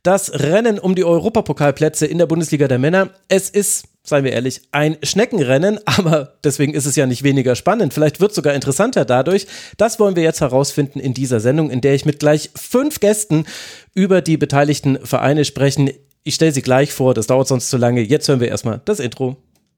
Das Rennen um die Europapokalplätze in der Bundesliga der Männer, es ist, seien wir ehrlich, ein Schneckenrennen, aber deswegen ist es ja nicht weniger spannend. Vielleicht wird es sogar interessanter dadurch. Das wollen wir jetzt herausfinden in dieser Sendung, in der ich mit gleich 5 Gästen über die beteiligten Vereine sprechen. Ich stelle sie gleich vor, das dauert sonst zu lange. Jetzt hören wir erstmal das Intro.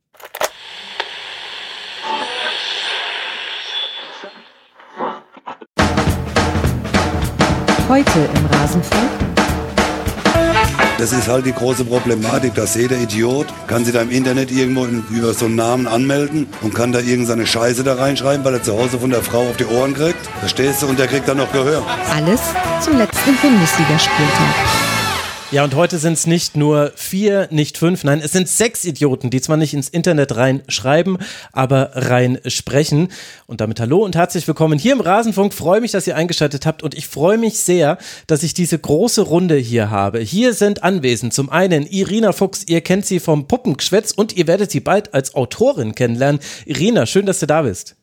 Heute im Rasenfunk. Das ist halt die große Problematik, dass jeder Idiot kann sich da im Internet irgendwo über so einen Namen anmelden und kann da irgendeine Scheiße da reinschreiben, weil er zu Hause von der Frau auf die Ohren kriegt. Verstehst du? Und der kriegt dann noch Gehör. Alles zum letzten Bundesligaspieltag. Ja, und heute sind es nicht nur 4, nicht 5, nein, es sind 6 Idioten, die zwar nicht ins Internet reinschreiben, aber rein sprechen. Und damit hallo und herzlich willkommen hier im Rasenfunk. Freue mich, dass ihr eingeschaltet habt und ich freue mich sehr, dass ich diese große Runde hier habe. Hier sind anwesend zum einen Irina Fuchs, ihr kennt sie vom Puppengeschwätz und ihr werdet sie bald als Autorin kennenlernen. Irina, schön, dass du da bist.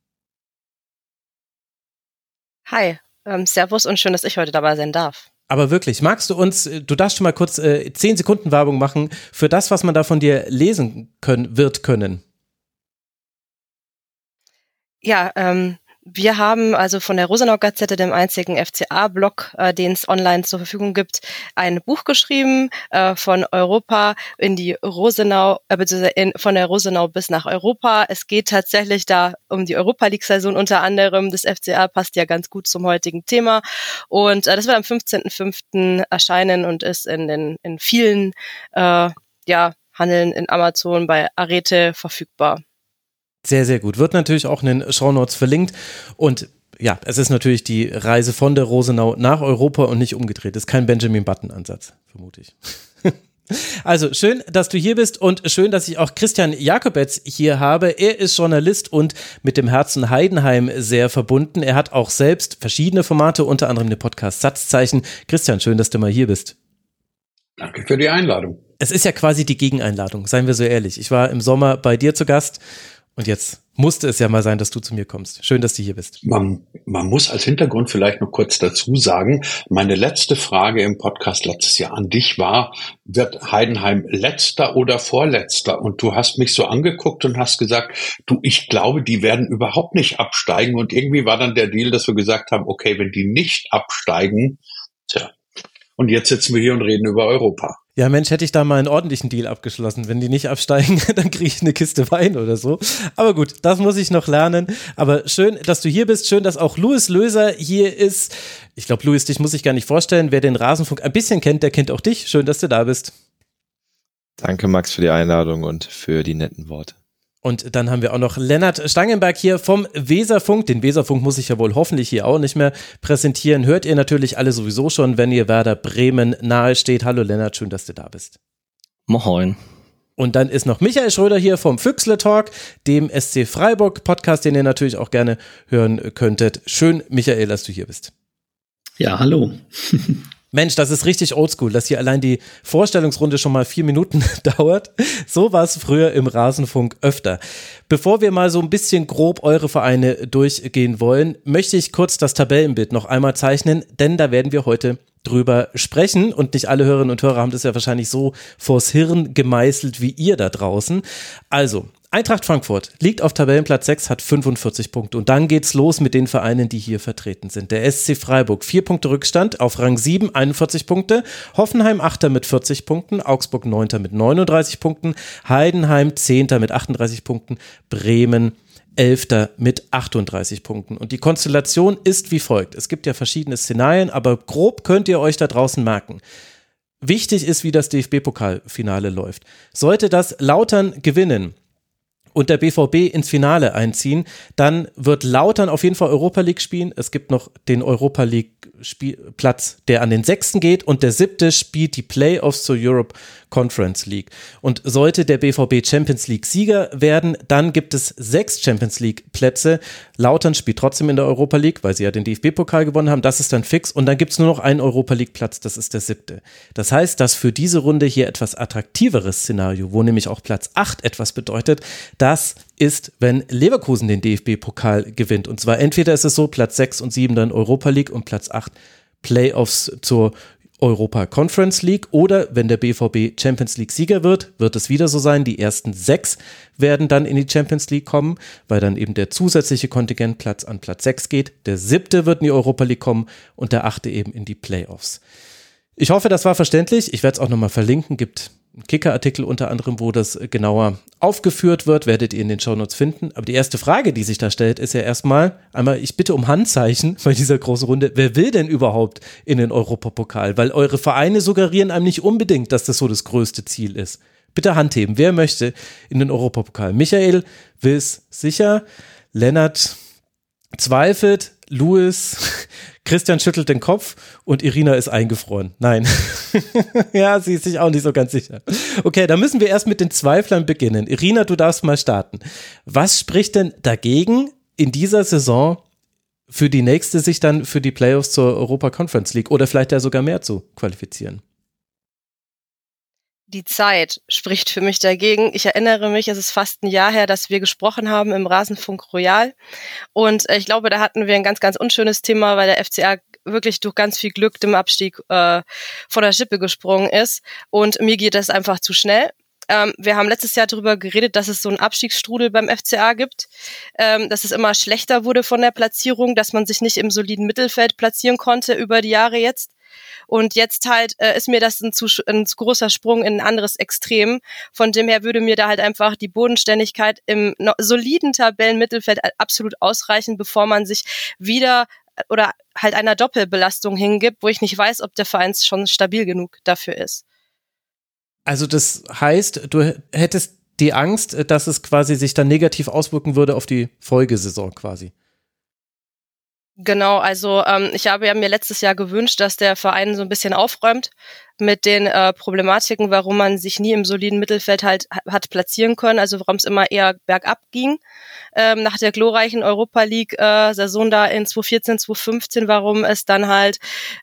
Hi, servus und schön, dass ich heute dabei sein darf. Aber wirklich, magst du uns, du darfst schon mal kurz 10 Sekunden Werbung machen für das, was man da von dir lesen können? Ja, wir haben also von der Rosenau-Gazette, dem einzigen FCA-Blog, den es online zur Verfügung gibt, ein Buch geschrieben, von Europa in die Rosenau, beziehungsweise von der Rosenau bis nach Europa. Es geht tatsächlich da um die Europa-League-Saison unter anderem. Das FCA passt ja ganz gut zum heutigen Thema. Und das wird am 15.05. erscheinen und ist in vielen Handeln in Amazon bei Arete verfügbar. Sehr, sehr gut. Wird natürlich auch in den Shownotes verlinkt und ja, es ist natürlich die Reise von der Rosenau nach Europa und nicht umgedreht. Ist kein Benjamin Button-Ansatz, vermute ich. Also schön, dass du hier bist und schön, dass ich auch Christian Jakobetz hier habe. Er ist Journalist und mit dem Herzen Heidenheim sehr verbunden. Er hat auch selbst verschiedene Formate, unter anderem den Podcast Satzzeichen. Christian, schön, dass du mal hier bist. Danke für die Einladung. Es ist ja quasi die Gegeneinladung, seien wir so ehrlich. Ich war im Sommer bei dir zu Gast. Und jetzt musste es ja mal sein, dass du zu mir kommst. Schön, dass du hier bist. Man muss als Hintergrund vielleicht noch kurz dazu sagen, meine letzte Frage im Podcast letztes Jahr an dich war, wird Heidenheim letzter oder vorletzter? Und du hast mich so angeguckt und hast gesagt, ich glaube, die werden überhaupt nicht absteigen. Und irgendwie war dann der Deal, dass wir gesagt haben, okay, wenn die nicht absteigen, und jetzt sitzen wir hier und reden über Europa. Ja, Mensch, hätte ich da mal einen ordentlichen Deal abgeschlossen. Wenn die nicht absteigen, dann kriege ich eine Kiste Wein oder so. Aber gut, das muss ich noch lernen. Aber schön, dass du hier bist. Schön, dass auch Louis Löser hier ist. Ich glaube, Louis, dich muss ich gar nicht vorstellen. Wer den Rasenfunk ein bisschen kennt, der kennt auch dich. Schön, dass du da bist. Danke, Max, für die Einladung und für die netten Worte. Und dann haben wir auch noch Lennart Stangenberg hier vom Weserfunk. Den Weserfunk muss ich ja wohl hoffentlich hier auch nicht mehr präsentieren. Hört ihr natürlich alle sowieso schon, wenn ihr Werder Bremen nahe steht. Hallo Lennart, schön, dass du da bist. Moin. Und dann ist noch Michael Schröder hier vom Füchsle Talk, dem SC Freiburg Podcast, den ihr natürlich auch gerne hören könntet. Schön, Michael, dass du hier bist. Ja, hallo. Mensch, das ist richtig oldschool, dass hier allein die Vorstellungsrunde schon mal 4 Minuten dauert. So war es früher im Rasenfunk öfter. Bevor wir mal so ein bisschen grob eure Vereine durchgehen wollen, möchte ich kurz das Tabellenbild noch einmal zeichnen, denn da werden wir heute drüber sprechen und nicht alle Hörerinnen und Hörer haben das ja wahrscheinlich so vors Hirn gemeißelt wie ihr da draußen. Also, Eintracht Frankfurt liegt auf Tabellenplatz 6, hat 45 Punkte und dann geht's los mit den Vereinen, die hier vertreten sind. Der SC Freiburg, 4 Punkte Rückstand auf Rang 7, 41 Punkte, Hoffenheim 8. mit 40 Punkten, Augsburg 9. mit 39 Punkten, Heidenheim 10. mit 38 Punkten, Bremen 11. mit 38 Punkten. Und die Konstellation ist wie folgt. Es gibt ja verschiedene Szenarien, aber grob könnt ihr euch da draußen merken. Wichtig ist, wie das DFB-Pokalfinale läuft. Sollte das Lautern gewinnen und der BVB ins Finale einziehen, dann wird Lautern auf jeden Fall Europa League spielen. Es gibt noch den Europa League Platz, der an den 6. geht und der 7. spielt die Playoffs zur Europe Conference League. Und sollte der BVB Champions League Sieger werden, dann gibt es 6 Champions League Plätze. Lautern spielt trotzdem in der Europa League, weil sie ja den DFB-Pokal gewonnen haben. Das ist dann fix. Und dann gibt es nur noch einen Europa League Platz, das ist der 7. Das heißt, dass für diese Runde hier etwas attraktiveres Szenario, wo nämlich auch Platz 8 etwas bedeutet, das ist, wenn Leverkusen den DFB-Pokal gewinnt. Und zwar entweder ist es so, Platz 6 und 7 dann Europa League und Platz 8 Playoffs zur Europa Conference League oder wenn der BVB Champions League Sieger wird es wieder so sein. Die ersten 6 werden dann in die Champions League kommen, weil dann eben der zusätzliche Kontingentplatz an Platz 6 geht. Der 7. wird in die Europa League kommen und der 8. eben in die Playoffs. Ich hoffe, das war verständlich. Ich werde es auch nochmal verlinken. Gibt einen Kicker-Artikel unter anderem, wo das genauer aufgeführt wird, werdet ihr in den Shownotes finden. Aber die erste Frage, die sich da stellt, ist ja erstmal, ich bitte um Handzeichen bei dieser großen Runde. Wer will denn überhaupt in den Europapokal? Weil eure Vereine suggerieren einem nicht unbedingt, dass das so das größte Ziel ist. Bitte Hand heben. Wer möchte in den Europapokal? Michael will es sicher. Lennart zweifelt. Louis, Christian schüttelt den Kopf und Irina ist eingefroren. Nein. Ja, sie ist sich auch nicht so ganz sicher. Okay, dann müssen wir erst mit den Zweiflern beginnen. Irina, du darfst mal starten. Was spricht denn dagegen, in dieser Saison für die nächste sich dann für die Playoffs zur Europa Conference League oder vielleicht ja sogar mehr zu qualifizieren? Die Zeit spricht für mich dagegen. Ich erinnere mich, es ist fast ein Jahr her, dass wir gesprochen haben im Rasenfunk Royal. Und ich glaube, da hatten wir ein ganz, ganz unschönes Thema, weil der FCA wirklich durch ganz viel Glück dem Abstieg von der Schippe gesprungen ist. Und mir geht das einfach zu schnell. Wir haben letztes Jahr darüber geredet, dass es so einen Abstiegsstrudel beim FCA gibt, dass es immer schlechter wurde von der Platzierung, dass man sich nicht im soliden Mittelfeld platzieren konnte über die Jahre jetzt. Und jetzt halt ist mir das ein zu großer Sprung in ein anderes Extrem. Von dem her würde mir da halt einfach die Bodenständigkeit im soliden Tabellenmittelfeld absolut ausreichen, bevor man sich wieder oder halt einer Doppelbelastung hingibt, wo ich nicht weiß, ob der Verein schon stabil genug dafür ist. Also das heißt, du hättest die Angst, dass es quasi sich dann negativ auswirken würde auf die Folgesaison quasi. Genau, also ich habe ja mir letztes Jahr gewünscht, dass der Verein so ein bisschen aufräumt mit den Problematiken, warum man sich nie im soliden Mittelfeld halt hat platzieren können, also warum es immer eher bergab ging. Nach der glorreichen Europa League Saison da in 2014, 2015, warum es dann halt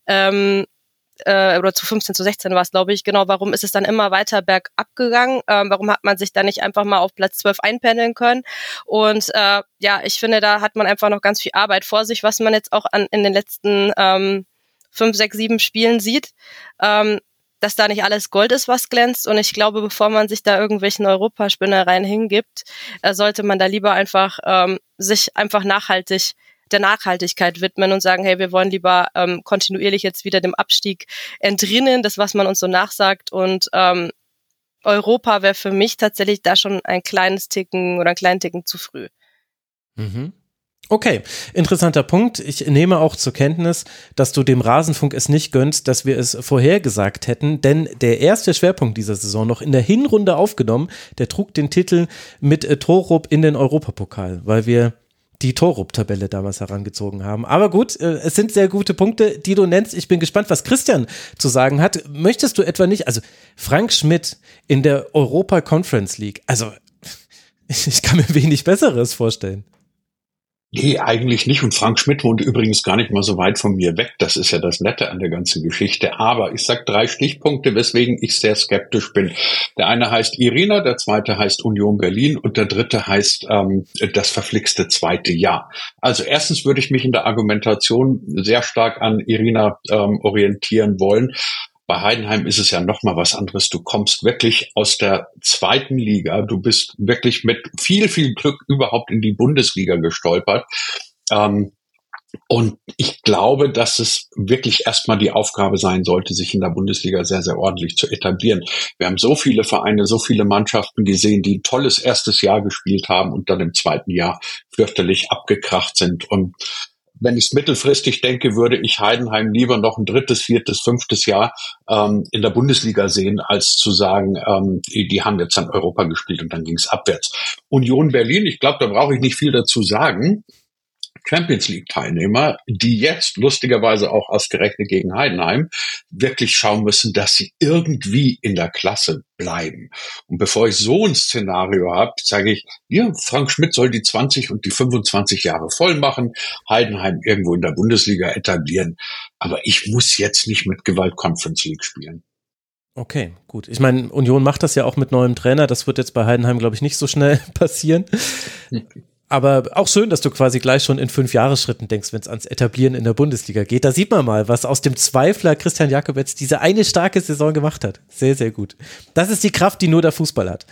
oder zu 15, zu 16 war es, glaube ich, genau, warum ist es dann immer weiter bergab gegangen? Warum hat man sich da nicht einfach mal auf Platz 12 einpendeln können? Und ja, ich finde, da hat man einfach noch ganz viel Arbeit vor sich, was man jetzt auch in den letzten 5, 6, 7 Spielen sieht, dass da nicht alles Gold ist, was glänzt. Und ich glaube, bevor man sich da irgendwelchen Europaspinnereien hingibt, sollte man da lieber einfach sich einfach der Nachhaltigkeit widmen und sagen, hey, wir wollen lieber kontinuierlich jetzt wieder dem Abstieg entrinnen, das, was man uns so nachsagt. Und Europa wäre für mich tatsächlich da schon ein kleines Ticken oder einen kleinen Ticken zu früh. Mhm. Okay, interessanter Punkt. Ich nehme auch zur Kenntnis, dass du dem Rasenfunk es nicht gönnst, dass wir es vorhergesagt hätten, denn der erste Schwerpunkt dieser Saison noch in der Hinrunde aufgenommen, der trug den Titel mit Torup in den Europapokal, weil wir die Torup-Tabelle damals herangezogen haben. Aber gut, es sind sehr gute Punkte, die du nennst. Ich bin gespannt, was Christian zu sagen hat. Möchtest du etwa nicht, also Frank Schmidt in der Europa Conference League, also ich kann mir wenig Besseres vorstellen. Nee, eigentlich nicht. Und Frank Schmidt wohnt übrigens gar nicht mal so weit von mir weg. Das ist ja das Nette an der ganzen Geschichte. Aber ich sag 3 Stichpunkte, weswegen ich sehr skeptisch bin. Der eine heißt Irina, der zweite heißt Union Berlin und der dritte heißt das verflixte zweite Jahr. Also erstens würde ich mich in der Argumentation sehr stark an Irina orientieren wollen. Bei Heidenheim ist es ja noch mal was anderes. Du kommst wirklich aus der zweiten Liga. Du bist wirklich mit viel, viel Glück überhaupt in die Bundesliga gestolpert. Und ich glaube, dass es wirklich erstmal die Aufgabe sein sollte, sich in der Bundesliga sehr, sehr ordentlich zu etablieren. Wir haben so viele Vereine, so viele Mannschaften gesehen, die ein tolles erstes Jahr gespielt haben und dann im zweiten Jahr fürchterlich abgekracht sind. Und wenn ich es mittelfristig denke, würde ich Heidenheim lieber noch ein 3., 4., 5. Jahr in der Bundesliga sehen, als zu sagen, die haben jetzt dann Europa gespielt und dann ging es abwärts. Union Berlin, ich glaube, da brauche ich nicht viel dazu sagen. Champions League Teilnehmer, die jetzt lustigerweise auch ausgerechnet gegen Heidenheim wirklich schauen müssen, dass sie irgendwie in der Klasse bleiben. Und bevor ich so ein Szenario habe, sage ich, ja, Frank Schmidt soll die 20 und die 25 Jahre voll machen, Heidenheim irgendwo in der Bundesliga etablieren. Aber ich muss jetzt nicht mit Gewalt Conference League spielen. Okay, gut. Ich meine, Union macht das ja auch mit neuem Trainer. Das wird jetzt bei Heidenheim, glaube ich, nicht so schnell passieren. Aber auch schön, dass du quasi gleich schon in 5-Jahres-Schritten denkst, wenn es ans Etablieren in der Bundesliga geht. Da sieht man mal, was aus dem Zweifler Christian Jakobetz diese eine starke Saison gemacht hat. Sehr, sehr gut. Das ist die Kraft, die nur der Fußball hat.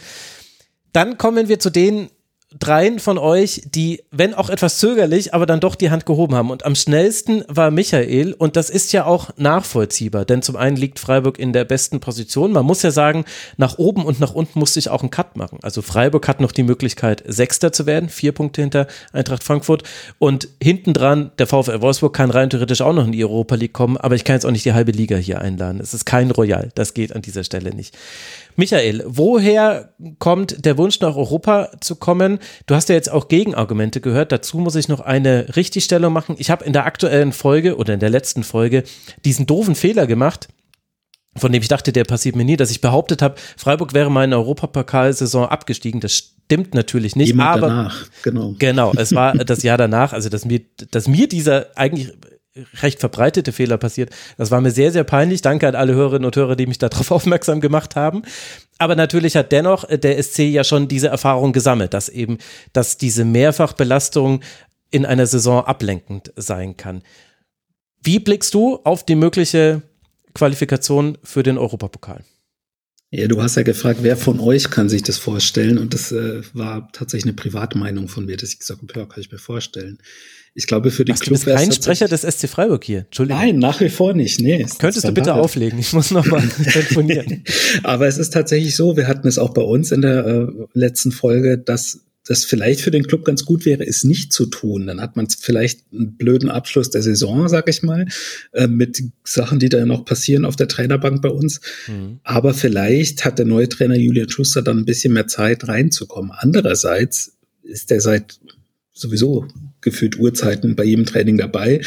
Dann kommen wir zu den 3 von euch, die, wenn auch etwas zögerlich, aber dann doch die Hand gehoben haben. Und am schnellsten war Michael, und das ist ja auch nachvollziehbar, denn zum einen liegt Freiburg in der besten Position. Man muss ja sagen, nach oben und nach unten musste ich auch einen Cut machen. Also Freiburg hat noch die Möglichkeit, Sechster zu werden, 4 Punkte hinter Eintracht Frankfurt, und hinten dran, der VfL Wolfsburg kann rein theoretisch auch noch in die Europa League kommen, aber ich kann jetzt auch nicht die halbe Liga hier einladen. Es ist kein Royal, das geht an dieser Stelle nicht. Michael, woher kommt der Wunsch, nach Europa zu kommen? Du hast ja jetzt auch Gegenargumente gehört. Dazu muss ich noch eine Richtigstellung machen. Ich habe in der aktuellen Folge oder in der letzten Folge diesen doofen Fehler gemacht, von dem ich dachte, der passiert mir nie, dass ich behauptet habe, Freiburg wäre mal in der Europapokalsaison abgestiegen. Das stimmt natürlich nicht. Jemand aber danach, genau. Genau, es war das Jahr danach, also dass mir dieser eigentlich recht verbreitete Fehler passiert. Das war mir sehr, sehr peinlich. Danke an alle Hörerinnen und Hörer, die mich darauf aufmerksam gemacht haben. Aber natürlich hat dennoch der SC ja schon diese Erfahrung gesammelt, dass diese Mehrfachbelastung in einer Saison ablenkend sein kann. Wie blickst du auf die mögliche Qualifikation für den Europapokal? Ja, du hast ja gefragt, wer von euch kann sich das vorstellen? Und das war tatsächlich eine Privatmeinung von mir, dass ich gesagt habe, ja, kann ich mir vorstellen. Ich glaube, für die Club... Du bist kein Sprecher des SC Freiburg hier, Entschuldigung. Nein, nach wie vor nicht. Nee, könntest du bitte auflegen? Ich muss nochmal telefonieren. Aber es ist tatsächlich so, wir hatten es auch bei uns in der letzten Folge, dass das vielleicht für den Club ganz gut wäre, es nicht zu tun. Dann hat man vielleicht einen blöden Abschluss der Saison, sag ich mal, mit Sachen, die da noch passieren auf der Trainerbank bei uns. Mhm. Aber vielleicht hat der neue Trainer Julian Schuster dann ein bisschen mehr Zeit reinzukommen. Andererseits ist der seit sowieso gefühlt Uhrzeiten bei jedem Training dabei.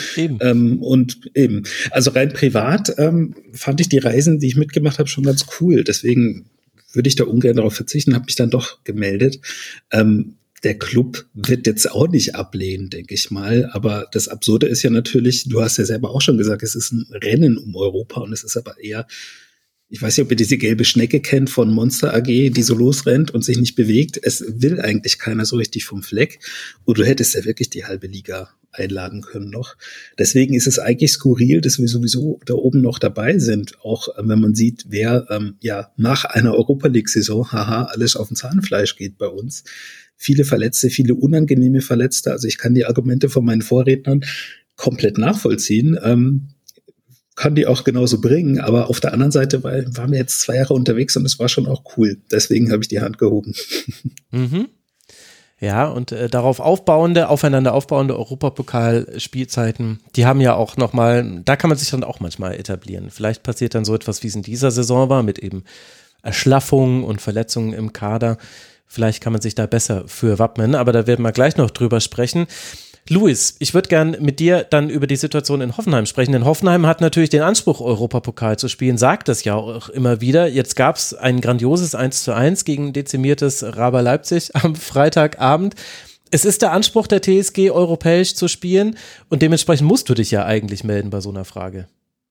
Also rein privat fand ich die Reisen, die ich mitgemacht habe, schon ganz cool. Deswegen würde ich da ungern darauf verzichten, habe mich dann doch gemeldet. Der Club wird jetzt auch nicht ablehnen, denke ich mal. Aber das Absurde ist ja natürlich, du hast ja selber auch schon gesagt, es ist ein Rennen um Europa und es ist aber eher, ich weiß nicht, ob ihr diese gelbe Schnecke kennt von Monster AG, die so losrennt und sich nicht bewegt. Es will eigentlich keiner so richtig vom Fleck. Und du hättest ja wirklich die halbe Liga einladen können noch. Deswegen ist es eigentlich skurril, dass wir sowieso da oben noch dabei sind. Auch wenn man sieht, wer nach einer Europa-League-Saison, alles auf dem Zahnfleisch geht bei uns. Viele Verletzte, viele unangenehme Verletzte. Also ich kann die Argumente von meinen Vorrednern komplett nachvollziehen. Kann die auch genauso bringen, aber auf der anderen Seite waren wir jetzt 2 Jahre unterwegs und es war schon auch cool. Deswegen habe ich die Hand gehoben. Mhm. Ja, und aufeinander aufbauende Europapokal-Spielzeiten, die haben ja auch nochmal, da kann man sich dann auch manchmal etablieren. Vielleicht passiert dann so etwas, wie es in dieser Saison war, mit eben Erschlaffungen und Verletzungen im Kader. Vielleicht kann man sich da besser für wappnen, aber da werden wir gleich noch drüber sprechen. Luis, ich würde gern mit dir dann über die Situation in Hoffenheim sprechen, denn Hoffenheim hat natürlich den Anspruch, Europapokal zu spielen, sagt das ja auch immer wieder. Jetzt gab es ein grandioses 1:1 gegen dezimiertes Raber Leipzig am Freitagabend. Es ist der Anspruch der TSG, europäisch zu spielen und dementsprechend musst du dich ja eigentlich melden bei so einer Frage.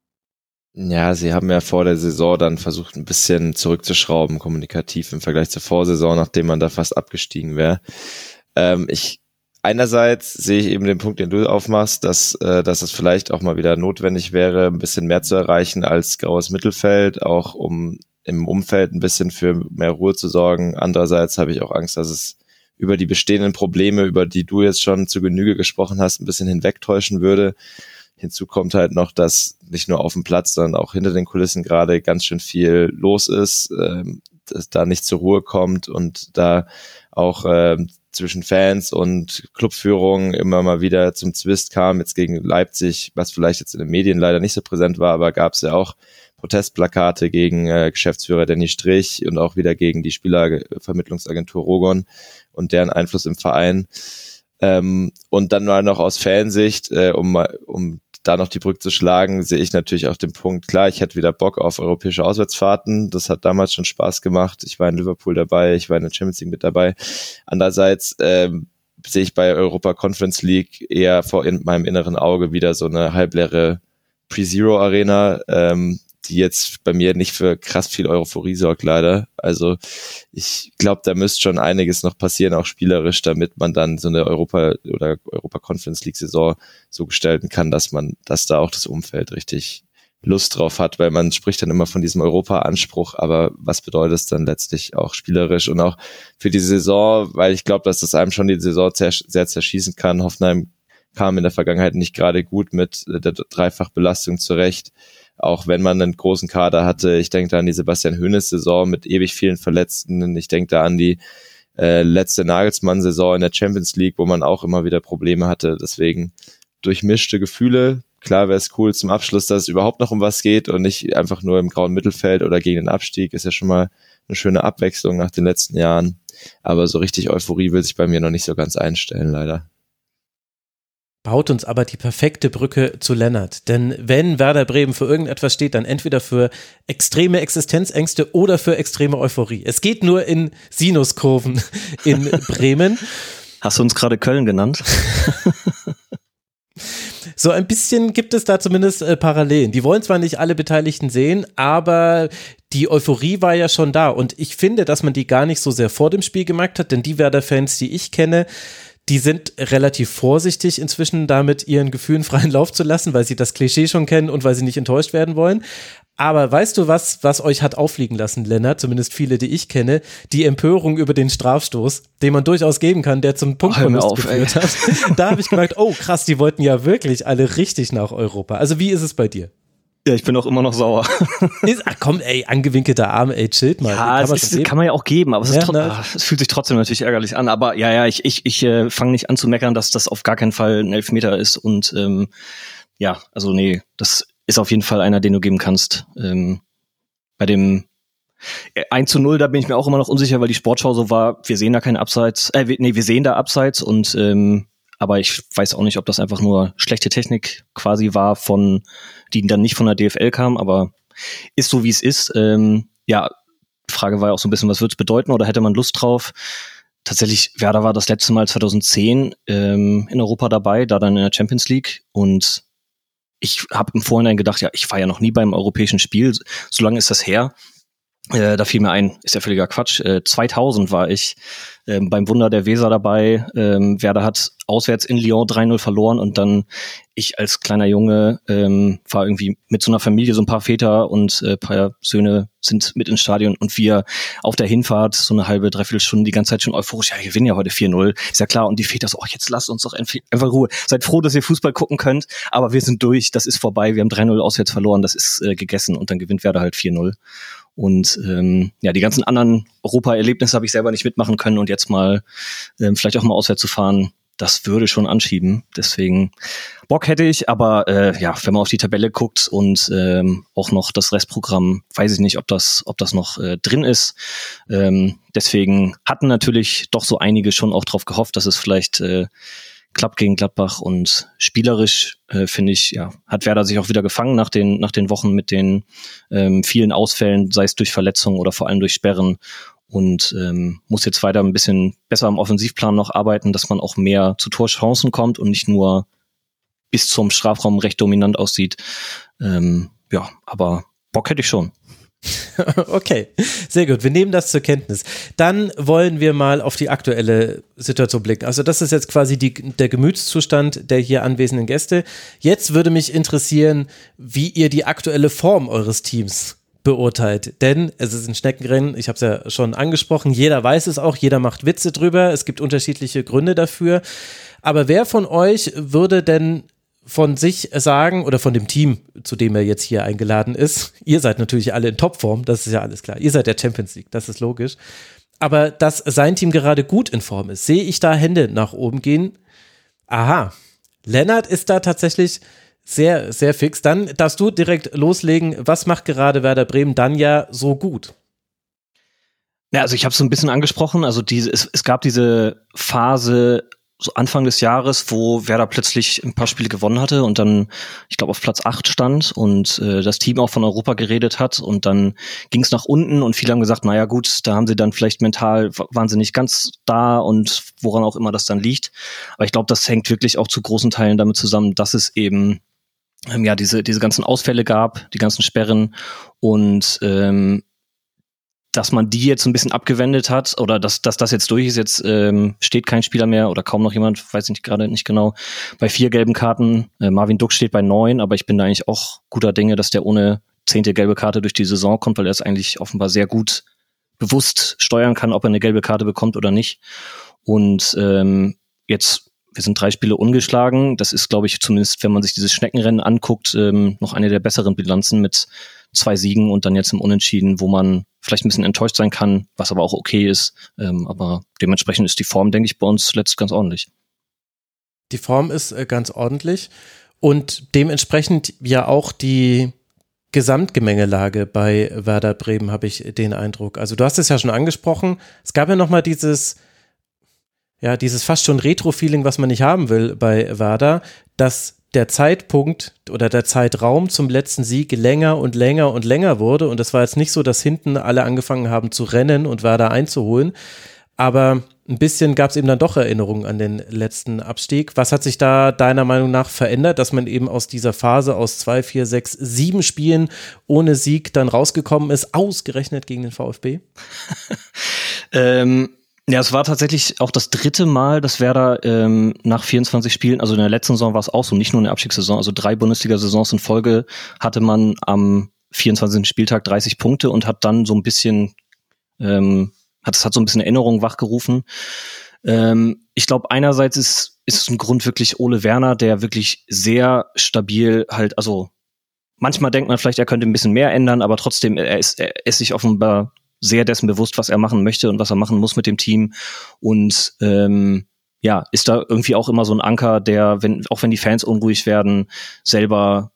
Ja, sie haben ja vor der Saison dann versucht, ein bisschen zurückzuschrauben, kommunikativ im Vergleich zur Vorsaison, nachdem man da fast abgestiegen wäre. Einerseits sehe ich eben den Punkt, den du aufmachst, dass es vielleicht auch mal wieder notwendig wäre, ein bisschen mehr zu erreichen als graues Mittelfeld, auch um im Umfeld ein bisschen für mehr Ruhe zu sorgen. Andererseits habe ich auch Angst, dass es über die bestehenden Probleme, über die du jetzt schon zu Genüge gesprochen hast, ein bisschen hinwegtäuschen würde. Hinzu kommt halt noch, dass nicht nur auf dem Platz, sondern auch hinter den Kulissen gerade ganz schön viel los ist, dass da nicht zur Ruhe kommt und da auch zwischen Fans und Clubführung immer mal wieder zum Zwist kam, jetzt gegen Leipzig, was vielleicht jetzt in den Medien leider nicht so präsent war, aber gab es ja auch Protestplakate gegen Geschäftsführer Danny Strich und auch wieder gegen die Spielervermittlungsagentur Rogon und deren Einfluss im Verein. Und dann mal noch aus Fansicht, um da noch die Brücke zu schlagen, sehe ich natürlich auch den Punkt, klar, ich hätte wieder Bock auf europäische Auswärtsfahrten, das hat damals schon Spaß gemacht, ich war in Liverpool dabei, ich war in der Champions League mit dabei. Andererseits sehe ich bei Europa Conference League eher vor in meinem inneren Auge wieder so eine halbleere Pre-Zero Arena, die jetzt bei mir nicht für krass viel Euphorie sorgt, leider. Also ich glaube, da müsste schon einiges noch passieren, auch spielerisch, damit man dann so eine Europa- oder Europa-Conference-League-Saison so gestalten kann, dass da auch das Umfeld richtig Lust drauf hat, weil man spricht dann immer von diesem Europa-Anspruch, aber was bedeutet es dann letztlich auch spielerisch und auch für die Saison, weil ich glaube, dass das einem schon die Saison sehr zerschießen kann. Hoffenheim kam in der Vergangenheit nicht gerade gut mit der Dreifachbelastung zurecht, auch wenn man einen großen Kader hatte. Ich denke da an die Sebastian Hoeneß-Saison mit ewig vielen Verletzten. Ich denke da an die letzte Nagelsmann-Saison in der Champions League, wo man auch immer wieder Probleme hatte. Deswegen durchmischte Gefühle. Klar wäre es cool zum Abschluss, dass es überhaupt noch um was geht und nicht einfach nur im grauen Mittelfeld oder gegen den Abstieg. Ist ja schon mal eine schöne Abwechslung nach den letzten Jahren. Aber so richtig Euphorie will sich bei mir noch nicht so ganz einstellen, leider. Baut uns aber die perfekte Brücke zu Lennart. Denn wenn Werder Bremen für irgendetwas steht, dann entweder für extreme Existenzängste oder für extreme Euphorie. Es geht nur in Sinuskurven in Bremen. Hast du uns gerade Köln genannt? So ein bisschen gibt es da zumindest Parallelen. Die wollen zwar nicht alle Beteiligten sehen, aber die Euphorie war ja schon da. Und ich finde, dass man die gar nicht so sehr vor dem Spiel gemerkt hat, denn die Werder-Fans, die ich kenne, die sind relativ vorsichtig inzwischen damit, ihren Gefühlen freien Lauf zu lassen, weil sie das Klischee schon kennen und weil sie nicht enttäuscht werden wollen. Aber weißt du was euch hat auffliegen lassen, Lennart, zumindest viele, die ich kenne, die Empörung über den Strafstoß, den man durchaus geben kann, der zum Punktverlust geführt hat. Da habe ich gemerkt, oh krass, die wollten ja wirklich alle richtig nach Europa. Also wie ist es bei dir? Ja, ich bin auch immer noch sauer. Komm, angewinkelter Arm, chillt mal. Ja, kann man ja auch geben, aber es fühlt sich trotzdem natürlich ärgerlich an. Aber ich fange nicht an zu meckern, dass das auf gar keinen Fall ein Elfmeter ist. Und das ist auf jeden Fall einer, den du geben kannst. Bei dem 1:0, da bin ich mir auch immer noch unsicher, weil die Sportschau so war, wir sehen da keine Abseits, wir sehen da Abseits und aber ich weiß auch nicht, ob das einfach nur schlechte Technik quasi war, die dann nicht von der DFL kam, aber ist so, wie es ist. Die Frage war ja auch so ein bisschen, was wird es bedeuten oder hätte man Lust drauf? Tatsächlich, Werder war das letzte Mal 2010 in Europa dabei, da dann in der Champions League und ich habe im Vorhinein gedacht, ja, ich war ja noch nie beim europäischen Spiel, so lange ist das her. Da fiel mir ein, ist ja völliger Quatsch. 2000 war ich beim Wunder der Weser dabei. Werder hat auswärts in Lyon 3:0 verloren und dann ich als kleiner Junge war irgendwie mit so einer Familie, so ein paar Väter und ein paar Söhne sind mit ins Stadion und wir auf der Hinfahrt so eine halbe, dreiviertel Stunde die ganze Zeit schon euphorisch, ja, wir gewinnen ja heute 4:0. Ist ja klar. Und die Väter so, jetzt lasst uns doch einfach Ruhe. Seid froh, dass ihr Fußball gucken könnt, aber wir sind durch, das ist vorbei. Wir haben 3:0 auswärts verloren, das ist gegessen und dann gewinnt Werder halt 4:0. Und die ganzen anderen Europa-Erlebnisse habe ich selber nicht mitmachen können und jetzt mal vielleicht auch mal auswärts zu fahren, das würde schon anschieben. Deswegen Bock hätte ich, aber wenn man auf die Tabelle guckt und auch noch das Restprogramm, weiß ich nicht, ob das noch drin ist. Deswegen hatten natürlich doch so einige schon auch drauf gehofft, dass es vielleicht klappt gegen Gladbach und spielerisch finde ich, hat Werder sich auch wieder gefangen nach den Wochen mit den vielen Ausfällen, sei es durch Verletzungen oder vor allem durch Sperren und muss jetzt weiter ein bisschen besser am Offensivplan noch arbeiten, dass man auch mehr zu Torchancen kommt und nicht nur bis zum Strafraum recht dominant aussieht. Aber Bock hätte ich schon. Okay, sehr gut. Wir nehmen das zur Kenntnis. Dann wollen wir mal auf die aktuelle Situation blicken. Also das ist jetzt quasi der Gemütszustand der hier anwesenden Gäste. Jetzt würde mich interessieren, wie ihr die aktuelle Form eures Teams beurteilt. Denn es ist ein Schneckenrennen, ich habe es ja schon angesprochen, jeder weiß es auch, jeder macht Witze drüber, es gibt unterschiedliche Gründe dafür. Aber wer von euch würde denn von sich sagen oder von dem Team, zu dem er jetzt hier eingeladen ist, ihr seid natürlich alle in Topform, das ist ja alles klar, ihr seid der Champions League, das ist logisch, aber dass sein Team gerade gut in Form ist, sehe ich da Hände nach oben gehen? Aha, Lennart ist da tatsächlich sehr, sehr fix. Dann darfst du direkt loslegen, was macht gerade Werder Bremen dann ja so gut? Ja, also ich habe es so ein bisschen angesprochen, also es gab diese Phase so Anfang des Jahres, wo Werder plötzlich ein paar Spiele gewonnen hatte und dann, ich glaube, auf Platz 8 stand und das Team auch von Europa geredet hat und dann ging es nach unten und viele haben gesagt, naja gut, da haben sie dann vielleicht mental, waren sie nicht ganz da und woran auch immer das dann liegt. Aber ich glaube, das hängt wirklich auch zu großen Teilen damit zusammen, dass es eben ja, diese ganzen Ausfälle gab, die ganzen Sperren und dass man die jetzt ein bisschen abgewendet hat oder dass das jetzt durch ist, jetzt steht kein Spieler mehr oder kaum noch jemand, weiß ich gerade nicht genau, bei 4 gelben Karten. Marvin Dux steht bei 9, aber ich bin da eigentlich auch guter Dinge, dass der ohne 10. gelbe Karte durch die Saison kommt, weil er es eigentlich offenbar sehr gut bewusst steuern kann, ob er eine gelbe Karte bekommt oder nicht. Und jetzt, wir sind 3 Spiele ungeschlagen. Das ist, glaube ich, zumindest, wenn man sich dieses Schneckenrennen anguckt, noch eine der besseren Bilanzen mit 2 Siegen und dann jetzt im Unentschieden, wo man vielleicht ein bisschen enttäuscht sein kann, was aber auch okay ist. Aber dementsprechend ist die Form, denke ich, bei uns zuletzt ganz ordentlich. Die Form ist ganz ordentlich und dementsprechend ja auch die Gesamtgemengelage bei Werder Bremen, habe ich den Eindruck. Also du hast es ja schon angesprochen, es gab ja nochmal dieses fast schon Retro-Feeling, was man nicht haben will bei Werder, dass der Zeitpunkt oder der Zeitraum zum letzten Sieg länger und länger und länger wurde und es war jetzt nicht so, dass hinten alle angefangen haben zu rennen und Werder einzuholen, aber ein bisschen gab es eben dann doch Erinnerungen an den letzten Abstieg. Was hat sich da deiner Meinung nach verändert, dass man eben aus dieser Phase aus 2, 4, 6, 7 Spielen ohne Sieg dann rausgekommen ist, ausgerechnet gegen den VfB? Ja, es war tatsächlich auch das 3. Mal, dass Werder nach 24 Spielen, also in der letzten Saison war es auch so, nicht nur in der Abstiegssaison, also 3 Bundesliga-Saisons in Folge hatte man am 24. Spieltag 30 Punkte und hat dann so ein bisschen hat so ein bisschen Erinnerung wachgerufen. Ich glaube, einerseits ist es ein Grund wirklich Ole Werner, der wirklich sehr stabil halt, also manchmal denkt man vielleicht, er könnte ein bisschen mehr ändern, aber trotzdem, er ist sich offenbar sehr dessen bewusst, was er machen möchte und was er machen muss mit dem Team und ist da irgendwie auch immer so ein Anker, der, auch wenn die Fans unruhig werden, selber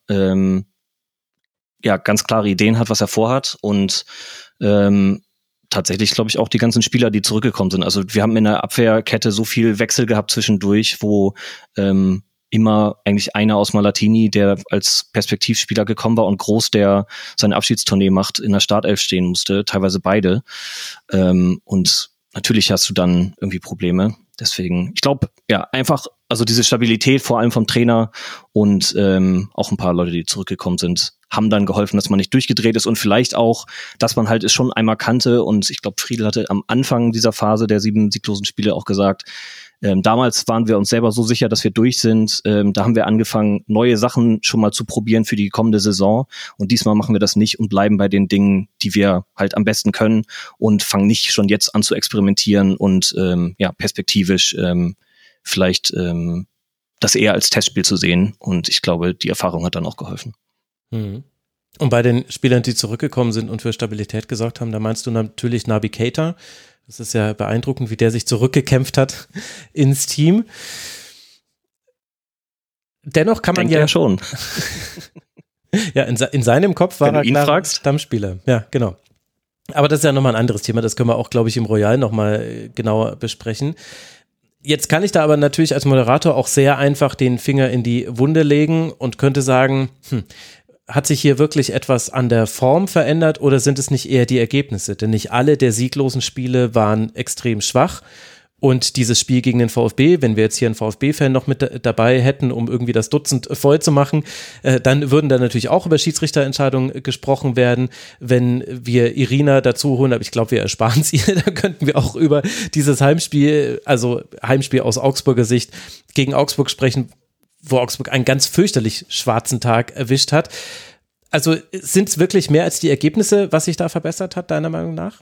ganz klare Ideen hat, was er vorhat und tatsächlich, glaube ich, auch die ganzen Spieler, die zurückgekommen sind. Also wir haben in der Abwehrkette so viel Wechsel gehabt zwischendurch, wo immer eigentlich einer aus Malatini, der als Perspektivspieler gekommen war und Groß, der seine Abschiedstournee macht, in der Startelf stehen musste, teilweise beide. Und natürlich hast du dann irgendwie Probleme. Deswegen, ich glaube, ja, einfach, also diese Stabilität vor allem vom Trainer und auch ein paar Leute, die zurückgekommen sind, haben dann geholfen, dass man nicht durchgedreht ist und vielleicht auch, dass man halt es schon einmal kannte und ich glaube, Friedel hatte am Anfang dieser Phase der 7 sieglosen Spiele auch gesagt, damals waren wir uns selber so sicher, dass wir durch sind. Da haben wir angefangen, neue Sachen schon mal zu probieren für die kommende Saison. Und diesmal machen wir das nicht und bleiben bei den Dingen, die wir halt am besten können und fangen nicht schon jetzt an zu experimentieren und perspektivisch vielleicht das eher als Testspiel zu sehen. Und ich glaube, die Erfahrung hat dann auch geholfen. Mhm. Und bei den Spielern, die zurückgekommen sind und für Stabilität gesorgt haben, da meinst du natürlich Naby Keita. Das ist ja beeindruckend, wie der sich zurückgekämpft hat ins Team. Dennoch kann man ja schon. Ja, in seinem Kopf war er klar Stammspieler. Ja, genau. Aber das ist ja nochmal ein anderes Thema. Das können wir auch, glaube ich, im Royal nochmal genauer besprechen. Jetzt kann ich da aber natürlich als Moderator auch sehr einfach den Finger in die Wunde legen und könnte sagen, hat sich hier wirklich etwas an der Form verändert oder sind es nicht eher die Ergebnisse? Denn nicht alle der sieglosen Spiele waren extrem schwach und dieses Spiel gegen den VfB, wenn wir jetzt hier einen VfB-Fan noch mit dabei hätten, um irgendwie das Dutzend voll zu machen, dann würden da natürlich auch über Schiedsrichterentscheidungen gesprochen werden. Wenn wir Irina dazu holen, aber ich glaube, wir ersparen es ihr, dann könnten wir auch über dieses Heimspiel, also Heimspiel aus Augsburger Sicht gegen Augsburg sprechen, wo Augsburg einen ganz fürchterlich schwarzen Tag erwischt hat. Also sind es wirklich mehr als die Ergebnisse, was sich da verbessert hat, deiner Meinung nach?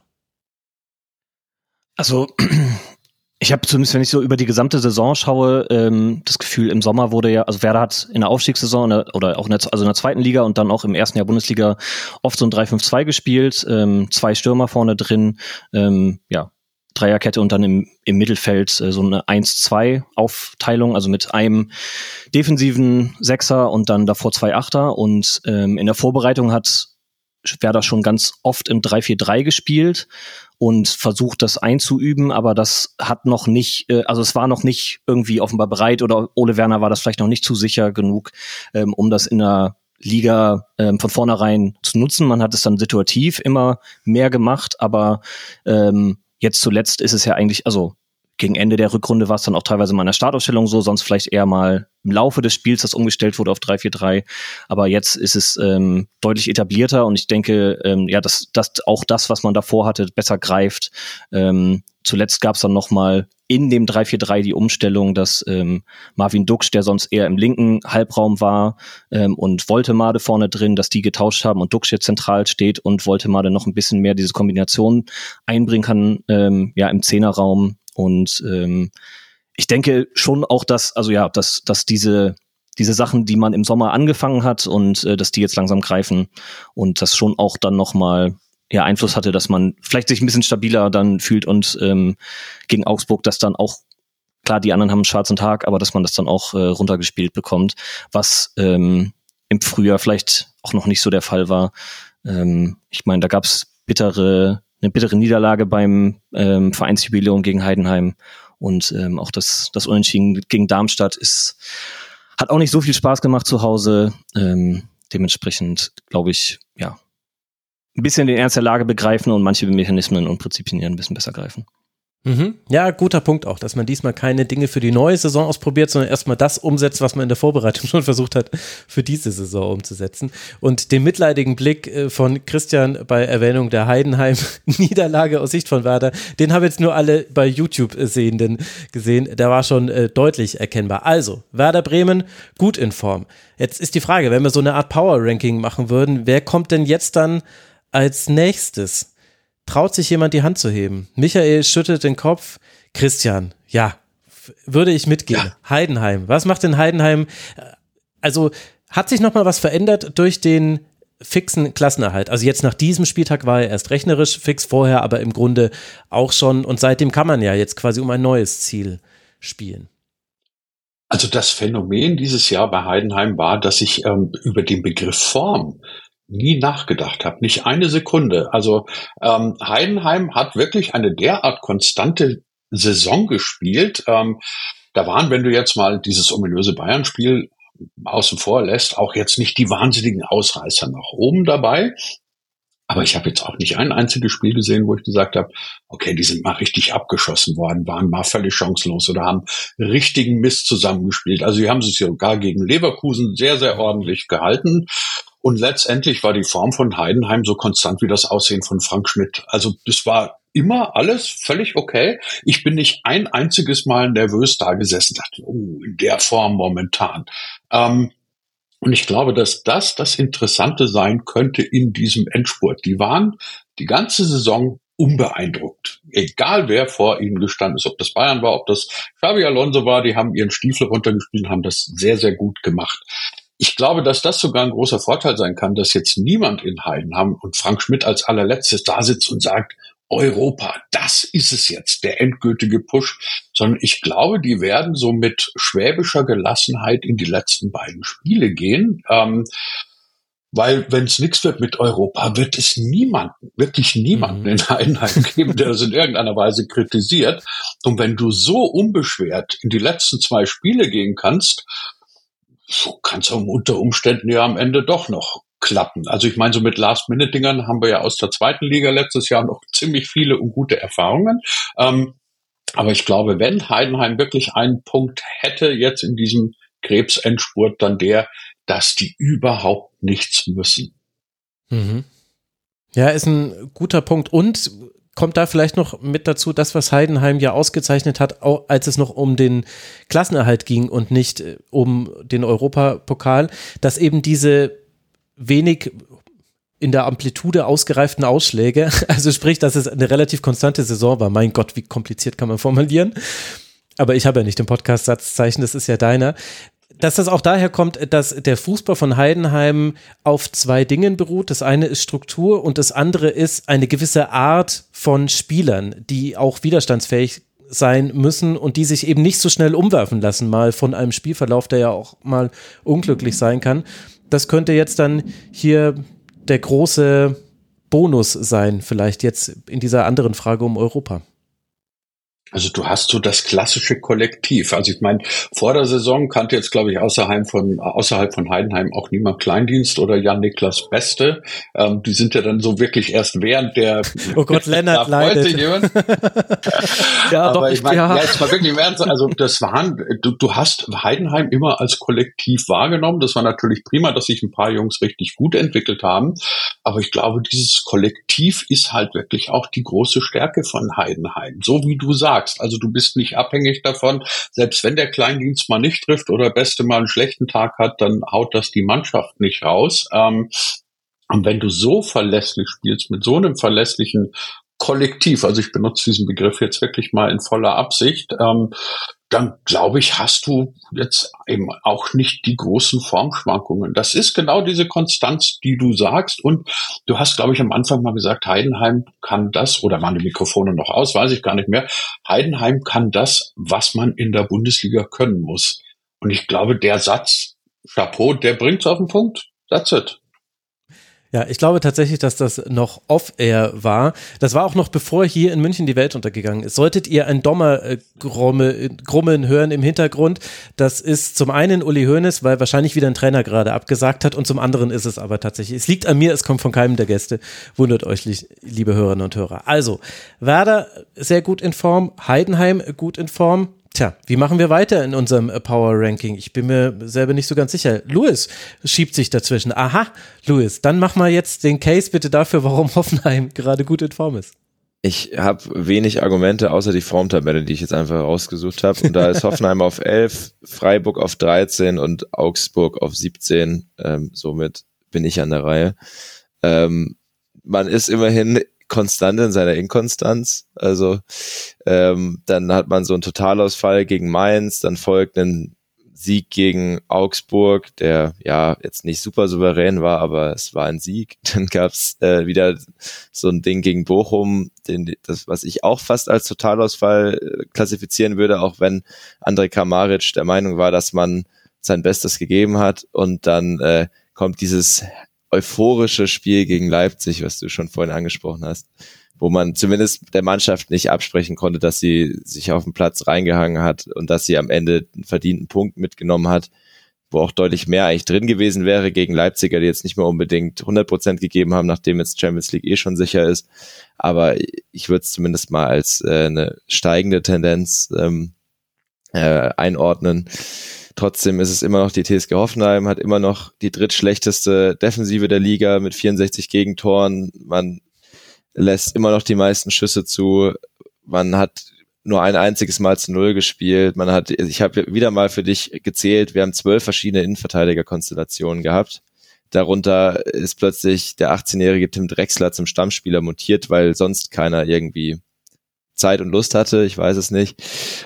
Also ich habe zumindest, wenn ich so über die gesamte Saison schaue, das Gefühl, im Sommer wurde ja, also Werder hat in der Aufstiegssaison oder auch in der zweiten Liga und dann auch im ersten Jahr Bundesliga oft so ein 3-5-2 gespielt, 2 Stürmer vorne drin, Dreierkette und dann im Mittelfeld so eine 1-2-Aufteilung, also mit einem defensiven Sechser und dann davor 2 Achter. Und in der Vorbereitung hat Werder schon ganz oft im 3-4-3 gespielt und versucht, das einzuüben, aber das hat noch nicht, es war noch nicht irgendwie offenbar bereit oder Ole Werner war das vielleicht noch nicht zu sicher genug, um das in der Liga von vornherein zu nutzen. Man hat es dann situativ immer mehr gemacht, aber jetzt zuletzt ist es ja eigentlich, also gegen Ende der Rückrunde war es dann auch teilweise mal in der Startaufstellung so, sonst vielleicht eher mal im Laufe des Spiels, das umgestellt wurde auf 3-4-3. Aber jetzt ist es deutlich etablierter und ich denke, dass auch das, was man davor hatte, besser greift. Zuletzt gab es dann nochmal in dem 3-4-3 die Umstellung, dass Marvin Duksch, der sonst eher im linken Halbraum war, und Woltemade vorne drin, dass die getauscht haben und Duksch jetzt zentral steht und Woltemade noch ein bisschen mehr diese Kombination einbringen kann, im Zehnerraum. Und ich denke schon auch, dass diese Sachen, die man im Sommer angefangen hat und dass die jetzt langsam greifen und das schon auch dann nochmal Einfluss hatte, dass man vielleicht sich ein bisschen stabiler dann fühlt und gegen Augsburg, dass dann auch, klar, die anderen haben einen schwarzen Tag, aber dass man das dann auch runtergespielt bekommt, was im Frühjahr vielleicht auch noch nicht so der Fall war. Ich meine, da gab es eine bittere Niederlage beim Vereinsjubiläum gegen Heidenheim und auch das Unentschieden gegen Darmstadt hat auch nicht so viel Spaß gemacht zu Hause. Dementsprechend glaube ich, ein bisschen den Ernst der Lage begreifen und manche Mechanismen und Prinzipien ein bisschen besser greifen. Mhm. Ja, guter Punkt auch, dass man diesmal keine Dinge für die neue Saison ausprobiert, sondern erstmal das umsetzt, was man in der Vorbereitung schon versucht hat, für diese Saison umzusetzen. Und den mitleidigen Blick von Christian bei Erwähnung der Heidenheim-Niederlage aus Sicht von Werder, den haben jetzt nur alle bei YouTube-Sehenden gesehen. Der war schon deutlich erkennbar. Also, Werder Bremen, gut in Form. Jetzt ist die Frage, wenn wir so eine Art Power-Ranking machen würden, wer kommt denn jetzt dann als nächstes? Traut sich jemand die Hand zu heben? Michael schüttelt den Kopf. Christian, würde ich mitgehen. Ja. Heidenheim, was macht denn Heidenheim? Also hat sich nochmal was verändert durch den fixen Klassenerhalt? Also jetzt nach diesem Spieltag war er erst rechnerisch fix, vorher aber im Grunde auch schon und seitdem kann man ja jetzt quasi um ein neues Ziel spielen. Also das Phänomen dieses Jahr bei Heidenheim war, dass ich über den Begriff Form nie nachgedacht habe, nicht eine Sekunde. Also Heidenheim hat wirklich eine derart konstante Saison gespielt. Da waren, wenn du jetzt mal dieses ominöse Bayern-Spiel außen vor lässt, auch jetzt nicht die wahnsinnigen Ausreißer nach oben dabei. Aber ich habe jetzt auch nicht ein einziges Spiel gesehen, wo ich gesagt habe, okay, die sind mal richtig abgeschossen worden, waren mal völlig chancenlos oder haben richtigen Mist zusammengespielt. Also die haben sich sogar gegen Leverkusen sehr, sehr ordentlich gehalten. Und letztendlich war die Form von Heidenheim so konstant wie das Aussehen von Frank Schmidt. Also das war immer alles völlig okay. Ich bin nicht ein einziges Mal nervös da gesessen, dachte, in der Form momentan. Und ich glaube, dass das Interessante sein könnte in diesem Endspurt. Die waren die ganze Saison unbeeindruckt. Egal wer vor ihnen gestanden ist, ob das Bayern war, ob das Xabi Alonso war, die haben ihren Stiefel runtergespielt und haben das sehr, sehr gut gemacht. Ich glaube, dass das sogar ein großer Vorteil sein kann, dass jetzt niemand in Heidenheim und Frank Schmidt als allerletztes da sitzt und sagt, Europa, das ist es jetzt, der endgültige Push, sondern ich glaube, die werden so mit schwäbischer Gelassenheit in die letzten beiden Spiele gehen, weil wenn es nichts wird mit Europa, wird es wirklich niemanden in Heidenheim geben, der das in irgendeiner Weise kritisiert. Und wenn du so unbeschwert in die letzten 2 Spiele gehen kannst, so kann es unter Umständen ja am Ende doch noch klappen. Also ich meine, so mit Last-Minute-Dingern haben wir ja aus der 2. Liga letztes Jahr noch ziemlich viele und gute Erfahrungen. Aber ich glaube, wenn Heidenheim wirklich einen Punkt hätte jetzt in diesem Krebsendspurt, dann der, dass die überhaupt nichts müssen. Mhm. Ja, ist ein guter Punkt. Und kommt da vielleicht noch mit dazu, das, was Heidenheim ja ausgezeichnet hat, auch als es noch um den Klassenerhalt ging und nicht um den Europapokal, dass eben diese wenig in der Amplitude ausgereiften Ausschläge, also sprich, dass es eine relativ konstante Saison war. Mein Gott, wie kompliziert kann man formulieren? Aber ich habe ja nicht den Podcast-Satzzeichen, das ist ja deiner. Dass das auch daher kommt, dass der Fußball von Heidenheim auf 2 Dingen beruht. Das eine ist Struktur und das andere ist eine gewisse Art von Spielern, die auch widerstandsfähig sein müssen und die sich eben nicht so schnell umwerfen lassen, mal von einem Spielverlauf, der ja auch mal unglücklich sein kann. Das könnte jetzt dann hier der große Bonus sein, vielleicht jetzt in dieser anderen Frage um Europa. Also du hast so das klassische Kollektiv. Also ich meine, vor der Saison kannte jetzt, glaube ich, außerhalb von Heidenheim auch niemand Kleindienst oder Jan-Niklas Beste. Die sind ja dann so wirklich erst während der... Oh Gott, Lennart leidet. Ja, aber doch, ich meine, ja, jetzt mal wirklich im Ernst, also das waren, du hast Heidenheim immer als Kollektiv wahrgenommen. Das war natürlich prima, dass sich ein paar Jungs richtig gut entwickelt haben. Aber ich glaube, dieses Kollektiv ist halt wirklich auch die große Stärke von Heidenheim. So wie du sagst. Also du bist nicht abhängig davon, selbst wenn der Kleindienst mal nicht trifft oder Beste mal einen schlechten Tag hat, dann haut das die Mannschaft nicht raus. Und wenn du so verlässlich spielst, mit so einem verlässlichen Kollektiv, also ich benutze diesen Begriff jetzt wirklich mal in voller Absicht, dann glaube ich, hast du jetzt eben auch nicht die großen Formschwankungen. Das ist genau diese Konstanz, die du sagst. Und du hast, glaube ich, am Anfang mal gesagt, Heidenheim kann das, oder waren die Mikrofone noch aus, weiß ich gar nicht mehr. Heidenheim kann das, was man in der Bundesliga können muss. Und ich glaube, der Satz, Chapeau, der bringt's auf den Punkt. That's it. Ja, ich glaube tatsächlich, dass das noch off-air war. Das war auch noch bevor hier in München die Welt untergegangen ist. Solltet ihr ein Dommer-Grummeln hören im Hintergrund, das ist zum einen Uli Hoeneß, weil wahrscheinlich wieder ein Trainer gerade abgesagt hat, und zum anderen ist es aber tatsächlich, es liegt an mir, es kommt von keinem der Gäste. Wundert euch, liebe Hörerinnen und Hörer. Also, Werder sehr gut in Form, Heidenheim gut in Form. Tja, wie machen wir weiter in unserem Power Ranking? Ich bin mir selber nicht so ganz sicher. Louis schiebt sich dazwischen. Aha, Louis, dann mach mal jetzt den Case bitte dafür, warum Hoffenheim gerade gut in Form ist. Ich habe wenig Argumente, außer die Formtabelle, die ich jetzt einfach rausgesucht habe. Und da ist Hoffenheim auf 11, Freiburg auf 13 und Augsburg auf 17. Somit bin ich an der Reihe. Man ist immerhin konstant in seiner Inkonstanz. Also dann hat man so einen Totalausfall gegen Mainz, dann folgt ein Sieg gegen Augsburg, der ja jetzt nicht super souverän war, aber es war ein Sieg. Dann gab's wieder so ein Ding gegen Bochum, das, was ich auch fast als Totalausfall klassifizieren würde, auch wenn Andrej Kramaric der Meinung war, dass man sein Bestes gegeben hat. Und dann kommt dieses euphorische Spiel gegen Leipzig, was du schon vorhin angesprochen hast, wo man zumindest der Mannschaft nicht absprechen konnte, dass sie sich auf den Platz reingehangen hat und dass sie am Ende einen verdienten Punkt mitgenommen hat, wo auch deutlich mehr eigentlich drin gewesen wäre gegen Leipziger, die jetzt nicht mehr unbedingt 100% gegeben haben, nachdem jetzt Champions League schon sicher ist. Aber ich würde es zumindest mal als eine steigende Tendenz einordnen. Trotzdem ist es immer noch die TSG Hoffenheim, hat immer noch die drittschlechteste Defensive der Liga mit 64 Gegentoren. Man lässt immer noch die meisten Schüsse zu. Man hat nur ein einziges Mal zu 0 gespielt. Ich habe wieder mal für dich gezählt, wir haben 12 verschiedene Innenverteidigerkonstellationen gehabt. Darunter ist plötzlich der 18-jährige Tim Drexler zum Stammspieler mutiert, weil sonst keiner irgendwie Zeit und Lust hatte. Ich weiß es nicht.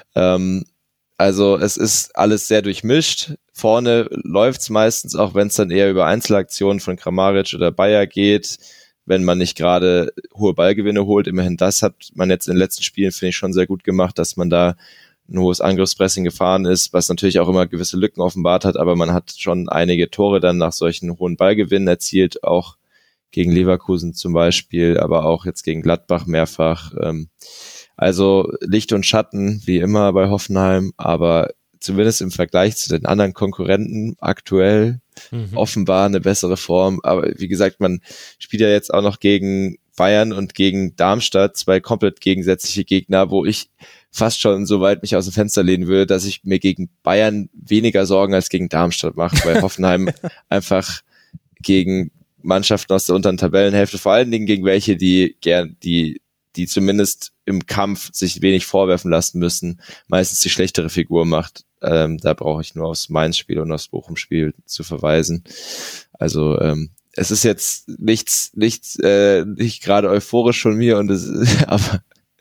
Also es ist alles sehr durchmischt. Vorne läuft's meistens, auch wenn es dann eher über Einzelaktionen von Kramaric oder Bayer geht, wenn man nicht gerade hohe Ballgewinne holt. Immerhin das hat man jetzt in den letzten Spielen, finde ich, schon sehr gut gemacht, dass man da ein hohes Angriffspressing gefahren ist, was natürlich auch immer gewisse Lücken offenbart hat, aber man hat schon einige Tore dann nach solchen hohen Ballgewinnen erzielt, auch gegen Leverkusen zum Beispiel, aber auch jetzt gegen Gladbach mehrfach. Also Licht und Schatten, wie immer bei Hoffenheim, aber zumindest im Vergleich zu den anderen Konkurrenten aktuell offenbar eine bessere Form. Aber wie gesagt, man spielt ja jetzt auch noch gegen Bayern und gegen Darmstadt, zwei komplett gegensätzliche Gegner, wo ich fast schon so weit mich aus dem Fenster lehnen würde, dass ich mir gegen Bayern weniger Sorgen als gegen Darmstadt mache, weil Hoffenheim einfach gegen Mannschaften aus der unteren Tabellenhälfte, vor allen Dingen gegen welche, die zumindest im Kampf sich wenig vorwerfen lassen müssen, meistens die schlechtere Figur macht. Da brauche ich nur aufs Mainz-Spiel und aufs Bochum-Spiel zu verweisen. Also es ist jetzt nicht gerade euphorisch von mir, aber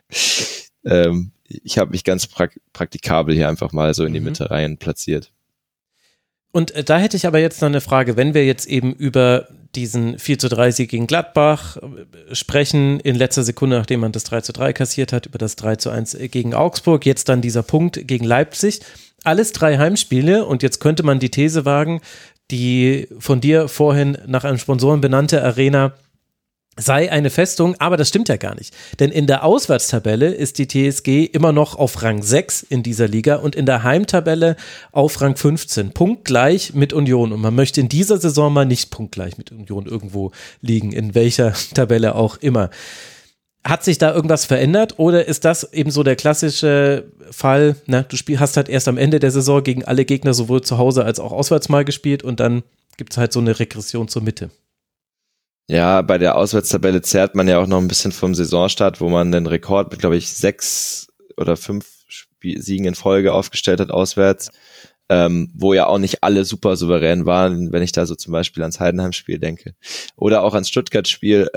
ich habe mich ganz praktikabel hier einfach mal so in die Mitte rein platziert. Und da hätte ich aber jetzt noch eine Frage, wenn wir jetzt eben über diesen 4:3 gegen Gladbach sprechen, in letzter Sekunde, nachdem man das 3:3 kassiert hat, über das 3:1 gegen Augsburg, jetzt dann dieser Punkt gegen Leipzig, alles 3 Heimspiele, und jetzt könnte man die These wagen, die von dir vorhin nach einem Sponsoren benannte Arena sei eine Festung, aber das stimmt ja gar nicht. Denn in der Auswärtstabelle ist die TSG immer noch auf Rang 6 in dieser Liga und in der Heimtabelle auf Rang 15, punktgleich mit Union. Und man möchte in dieser Saison mal nicht punktgleich mit Union irgendwo liegen, in welcher Tabelle auch immer. Hat sich da irgendwas verändert oder ist das eben so der klassische Fall, du hast halt erst am Ende der Saison gegen alle Gegner sowohl zu Hause als auch auswärts mal gespielt und dann gibt es halt so eine Regression zur Mitte? Ja, bei der Auswärtstabelle zerrt man ja auch noch ein bisschen vom Saisonstart, wo man den Rekord mit, glaube ich, 6 oder 5 Siegen in Folge aufgestellt hat auswärts, wo ja auch nicht alle super souverän waren, wenn ich da so zum Beispiel ans Heidenheim-Spiel denke. Oder auch ans Stuttgart-Spiel.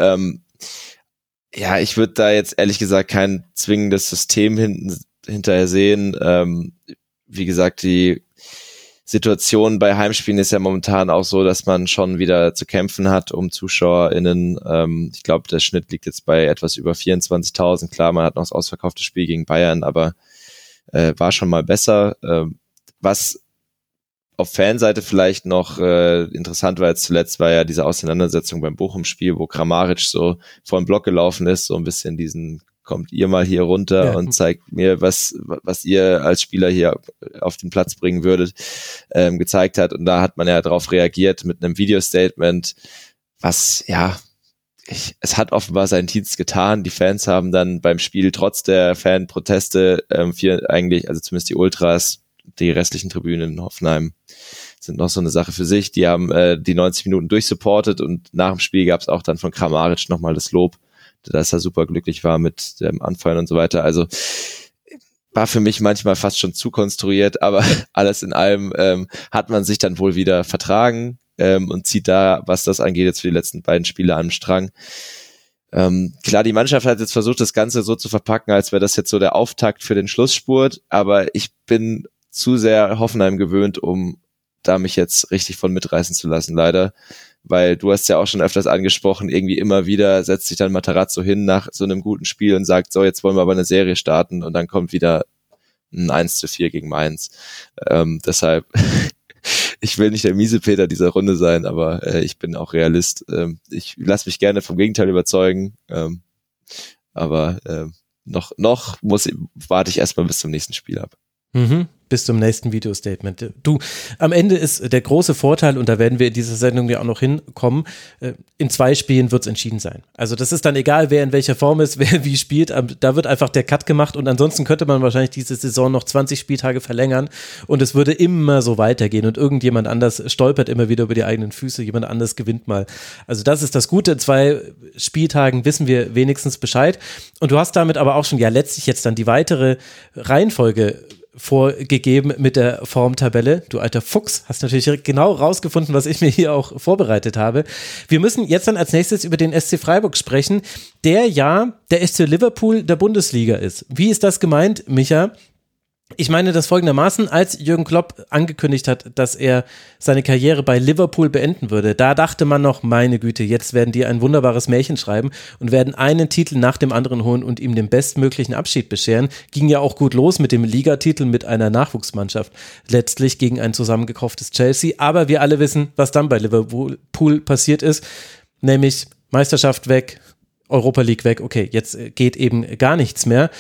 Ja, ich würde da jetzt ehrlich gesagt kein zwingendes System hinterher sehen. Wie gesagt, die Situation bei Heimspielen ist ja momentan auch so, dass man schon wieder zu kämpfen hat um ZuschauerInnen. Ich glaube, der Schnitt liegt jetzt bei etwas über 24.000. Klar, man hat noch das ausverkaufte Spiel gegen Bayern, aber war schon mal besser. Was auf Fanseite vielleicht noch interessant war jetzt zuletzt, war ja diese Auseinandersetzung beim Bochum-Spiel, wo Kramaric so vor den Block gelaufen ist, so ein bisschen diesen kommt ihr mal hier runter und zeigt mir, was ihr als Spieler hier auf den Platz bringen würdet, gezeigt hat. Und da hat man ja darauf reagiert mit einem Video-Statement, was, es hat offenbar seinen Dienst getan. Die Fans haben dann beim Spiel trotz der Fanproteste also zumindest die Ultras, die restlichen Tribünen in Hoffenheim sind noch so eine Sache für sich. Die haben die 90 Minuten durchsupportet und nach dem Spiel gab es auch dann von Kramaric nochmal das Lob, dass er super glücklich war mit dem Anfallen und so weiter. Also war für mich manchmal fast schon zu konstruiert, aber alles in allem hat man sich dann wohl wieder vertragen und zieht da, was das angeht, jetzt für die letzten beiden Spiele an den Strang. Klar, die Mannschaft hat jetzt versucht, das Ganze so zu verpacken, als wäre das jetzt so der Auftakt für den Schlussspurt, aber ich bin zu sehr Hoffenheim gewöhnt, um da mich jetzt richtig von mitreißen zu lassen, leider. Weil du hast ja auch schon öfters angesprochen, irgendwie immer wieder setzt sich dann Matarazzo hin nach so einem guten Spiel und sagt, so, jetzt wollen wir aber eine Serie starten und dann kommt wieder ein 1:4 gegen Mainz. Deshalb, ich will nicht der Miesepeter dieser Runde sein, aber ich bin auch Realist. Ich lasse mich gerne vom Gegenteil überzeugen, aber warte ich erstmal bis zum nächsten Spiel ab. Bis zum nächsten Video-Statement. Du, am Ende ist der große Vorteil, und da werden wir in dieser Sendung ja auch noch hinkommen, in 2 Spielen wird es entschieden sein. Also das ist dann egal, wer in welcher Form ist, wer wie spielt, da wird einfach der Cut gemacht und ansonsten könnte man wahrscheinlich diese Saison noch 20 Spieltage verlängern und es würde immer so weitergehen und irgendjemand anders stolpert immer wieder über die eigenen Füße, jemand anders gewinnt mal. Also das ist das Gute, in 2 Spieltagen wissen wir wenigstens Bescheid und du hast damit aber auch schon letztlich jetzt dann die weitere Reihenfolge vorgegeben mit der Formtabelle. Du alter Fuchs, hast natürlich genau rausgefunden, was ich mir hier auch vorbereitet habe. Wir müssen jetzt dann als nächstes über den SC Freiburg sprechen, der der SC Liverpool der Bundesliga ist. Wie ist das gemeint, Micha? Ich meine das folgendermaßen, als Jürgen Klopp angekündigt hat, dass er seine Karriere bei Liverpool beenden würde, da dachte man noch, meine Güte, jetzt werden die ein wunderbares Märchen schreiben und werden einen Titel nach dem anderen holen und ihm den bestmöglichen Abschied bescheren. Ging ja auch gut los mit dem Ligatitel mit einer Nachwuchsmannschaft, letztlich gegen ein zusammengekauftes Chelsea, aber wir alle wissen, was dann bei Liverpool passiert ist, nämlich Meisterschaft weg, Europa League weg, okay, jetzt geht eben gar nichts mehr.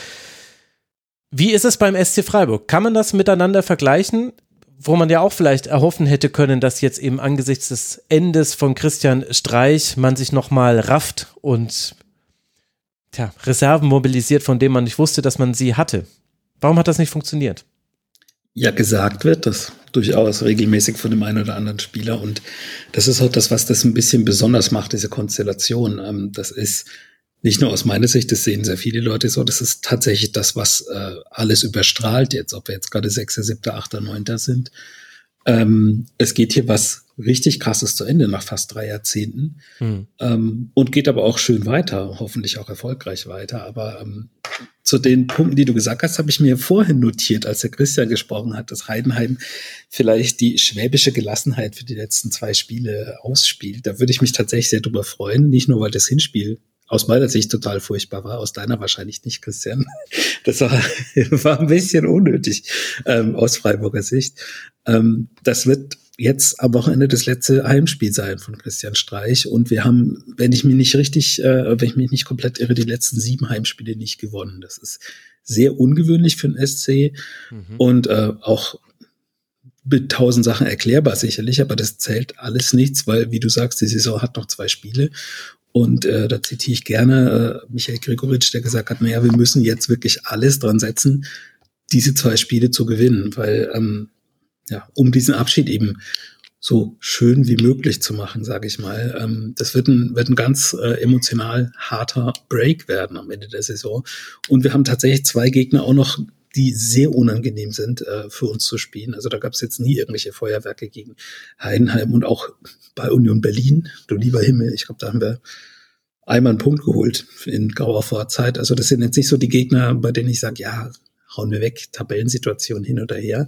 Wie ist es beim SC Freiburg? Kann man das miteinander vergleichen, wo man ja auch vielleicht erhoffen hätte können, dass jetzt eben angesichts des Endes von Christian Streich man sich nochmal rafft und Reserven mobilisiert, von denen man nicht wusste, dass man sie hatte? Warum hat das nicht funktioniert? Ja, gesagt wird das durchaus regelmäßig von dem einen oder anderen Spieler und das ist auch das, was das ein bisschen besonders macht, diese Konstellation. Das ist nicht nur aus meiner Sicht, das sehen sehr viele Leute so, das ist tatsächlich das, was alles überstrahlt jetzt, ob wir jetzt gerade 6., 7., 8., 9. sind. Es geht hier was richtig Krasses zu Ende nach fast 3 Jahrzehnten und geht aber auch schön weiter, hoffentlich auch erfolgreich weiter. Aber zu den Punkten, die du gesagt hast, habe ich mir vorhin notiert, als der Christian gesprochen hat, dass Heidenheim vielleicht die schwäbische Gelassenheit für die letzten 2 Spiele ausspielt. Da würde ich mich tatsächlich sehr drüber freuen, nicht nur, weil das Hinspiel aus meiner Sicht total furchtbar war, aus deiner wahrscheinlich nicht, Christian. Das war ein bisschen unnötig aus Freiburger Sicht. Das wird jetzt am Wochenende das letzte Heimspiel sein von Christian Streich und wir haben, wenn ich mich nicht komplett irre, die letzten 7 Heimspiele nicht gewonnen. Das ist sehr ungewöhnlich für den SC und auch mit 1000 Sachen erklärbar sicherlich, aber das zählt alles nichts, weil, wie du sagst, die Saison hat noch 2 Spiele und da zitiere ich gerne Michael Gregoritsch, der gesagt hat, naja, wir müssen jetzt wirklich alles dran setzen, diese 2 Spiele zu gewinnen, weil um diesen Abschied eben so schön wie möglich zu machen, sage ich mal. Das wird ein ganz emotional harter Break werden am Ende der Saison. Und wir haben tatsächlich 2 Gegner auch noch, die sehr unangenehm sind für uns zu spielen. Also da gab es jetzt nie irgendwelche Feuerwerke gegen Heidenheim und auch bei Union Berlin. Du lieber Himmel, ich glaube, da haben wir einmal einen Punkt geholt in grauer Vorzeit. Also das sind jetzt nicht so die Gegner, bei denen ich sage, ja, hauen wir weg, Tabellensituation hin oder her.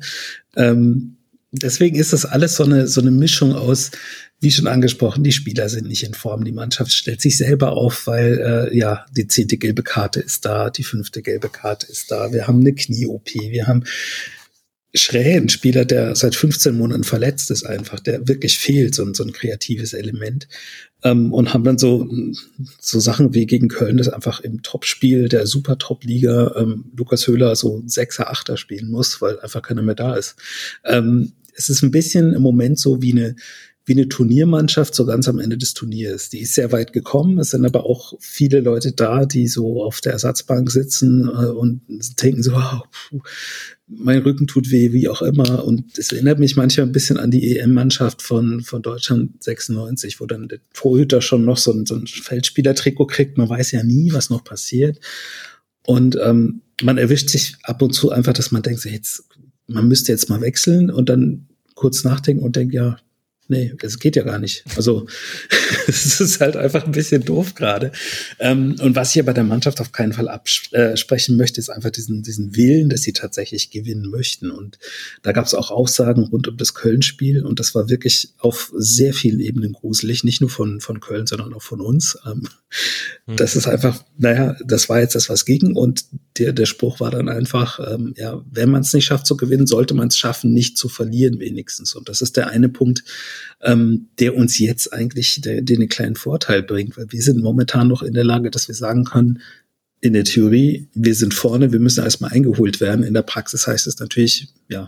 Deswegen ist das alles so eine Mischung aus, wie schon angesprochen, die Spieler sind nicht in Form, die Mannschaft stellt sich selber auf, weil die 10. gelbe Karte ist da, die 5. gelbe Karte ist da, wir haben eine Knie-OP, wir haben Schräh, ein Spieler, der seit 15 Monaten verletzt ist einfach, der wirklich fehlt, so ein kreatives Element. Und haben dann so Sachen wie gegen Köln, das einfach im Topspiel der Super-Top-Liga Lukas Höhler so 6er, 8er spielen muss, weil einfach keiner mehr da ist. Es ist ein bisschen im Moment so wie eine Turniermannschaft so ganz am Ende des Turniers. Die ist sehr weit gekommen, es sind aber auch viele Leute da, die so auf der Ersatzbank sitzen und denken so, mein Rücken tut weh, wie auch immer. Und es erinnert mich manchmal ein bisschen an die EM-Mannschaft von Deutschland 96, wo dann der Torhüter schon noch so ein Feldspielertrikot kriegt. Man weiß ja nie, was noch passiert. Und man erwischt sich ab und zu einfach, dass man denkt, man müsste jetzt mal wechseln und dann kurz nachdenken und denkt, ja, nee, das geht ja gar nicht. Also es ist halt einfach ein bisschen doof gerade. Und was ich aber der Mannschaft auf keinen Fall absprechen möchte, ist einfach diesen Willen, dass sie tatsächlich gewinnen möchten. Und da gab es auch Aussagen rund um das Köln-Spiel und das war wirklich auf sehr vielen Ebenen gruselig, nicht nur von Köln, sondern auch von uns. Das ist einfach, das war jetzt das, was ging und der Spruch war dann einfach, wenn man es nicht schafft zu gewinnen, sollte man es schaffen, nicht zu verlieren wenigstens. Und das ist der eine Punkt, der uns jetzt eigentlich den kleinen Vorteil bringt, weil wir sind momentan noch in der Lage, dass wir sagen können, in der Theorie, wir sind vorne, wir müssen erstmal eingeholt werden. In der Praxis heißt es natürlich,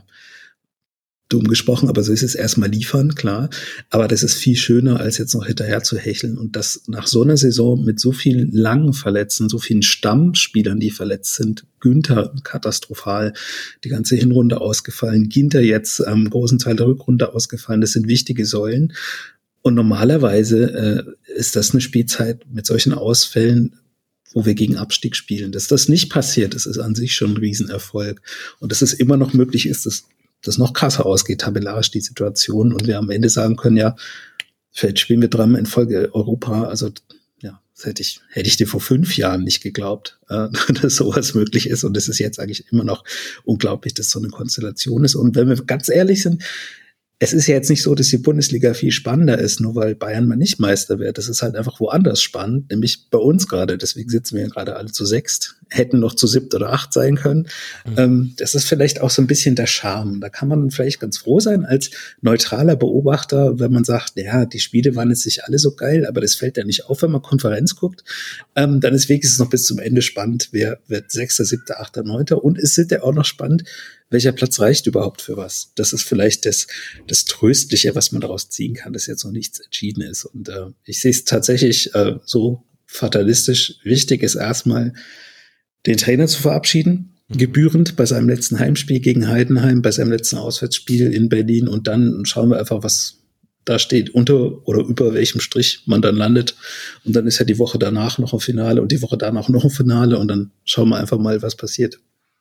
dumm gesprochen, aber so ist es erstmal liefern, klar. Aber das ist viel schöner, als jetzt noch hinterher zu hecheln. Und das nach so einer Saison mit so vielen langen Verletzten, so vielen Stammspielern, die verletzt sind, Günther katastrophal, die ganze Hinrunde ausgefallen, Ginter jetzt am großen Teil der Rückrunde ausgefallen, das sind wichtige Säulen. Und normalerweise ist das eine Spielzeit mit solchen Ausfällen, wo wir gegen Abstieg spielen. Dass das nicht passiert, das ist an sich schon ein Riesenerfolg. Und dass es immer noch möglich ist, dass das noch krasser ausgeht, tabellarisch die Situation und wir am Ende sagen können, vielleicht spielen wir 3-mal in Folge Europa, also das hätte ich dir vor 5 Jahren nicht geglaubt, dass sowas möglich ist und es ist jetzt eigentlich immer noch unglaublich, dass so eine Konstellation ist und wenn wir ganz ehrlich sind, es ist ja jetzt nicht so, dass die Bundesliga viel spannender ist, nur weil Bayern mal nicht Meister wird. Das ist halt einfach woanders spannend, nämlich bei uns gerade. Deswegen sitzen wir ja gerade alle zu 6, hätten noch zu 7 oder 8 sein können. Das ist vielleicht auch so ein bisschen der Charme. Da kann man vielleicht ganz froh sein als neutraler Beobachter, wenn man sagt, die Spiele waren jetzt nicht alle so geil, aber das fällt ja nicht auf, wenn man Konferenz guckt. Dann ist wenigstens noch bis zum Ende spannend, wer wird 6., 7., 8., 9. Und es ist ja auch noch spannend, welcher Platz reicht überhaupt für was? Das ist vielleicht das Tröstliche, was man daraus ziehen kann, dass jetzt noch nichts entschieden ist. Und ich sehe es tatsächlich so fatalistisch. Wichtig ist erstmal, den Trainer zu verabschieden, gebührend bei seinem letzten Heimspiel gegen Heidenheim, bei seinem letzten Auswärtsspiel in Berlin. Und dann schauen wir einfach, was da steht, unter oder über welchem Strich man dann landet. Und dann ist ja die Woche danach noch ein Finale und die Woche danach noch ein Finale. Und dann schauen wir einfach mal, was passiert.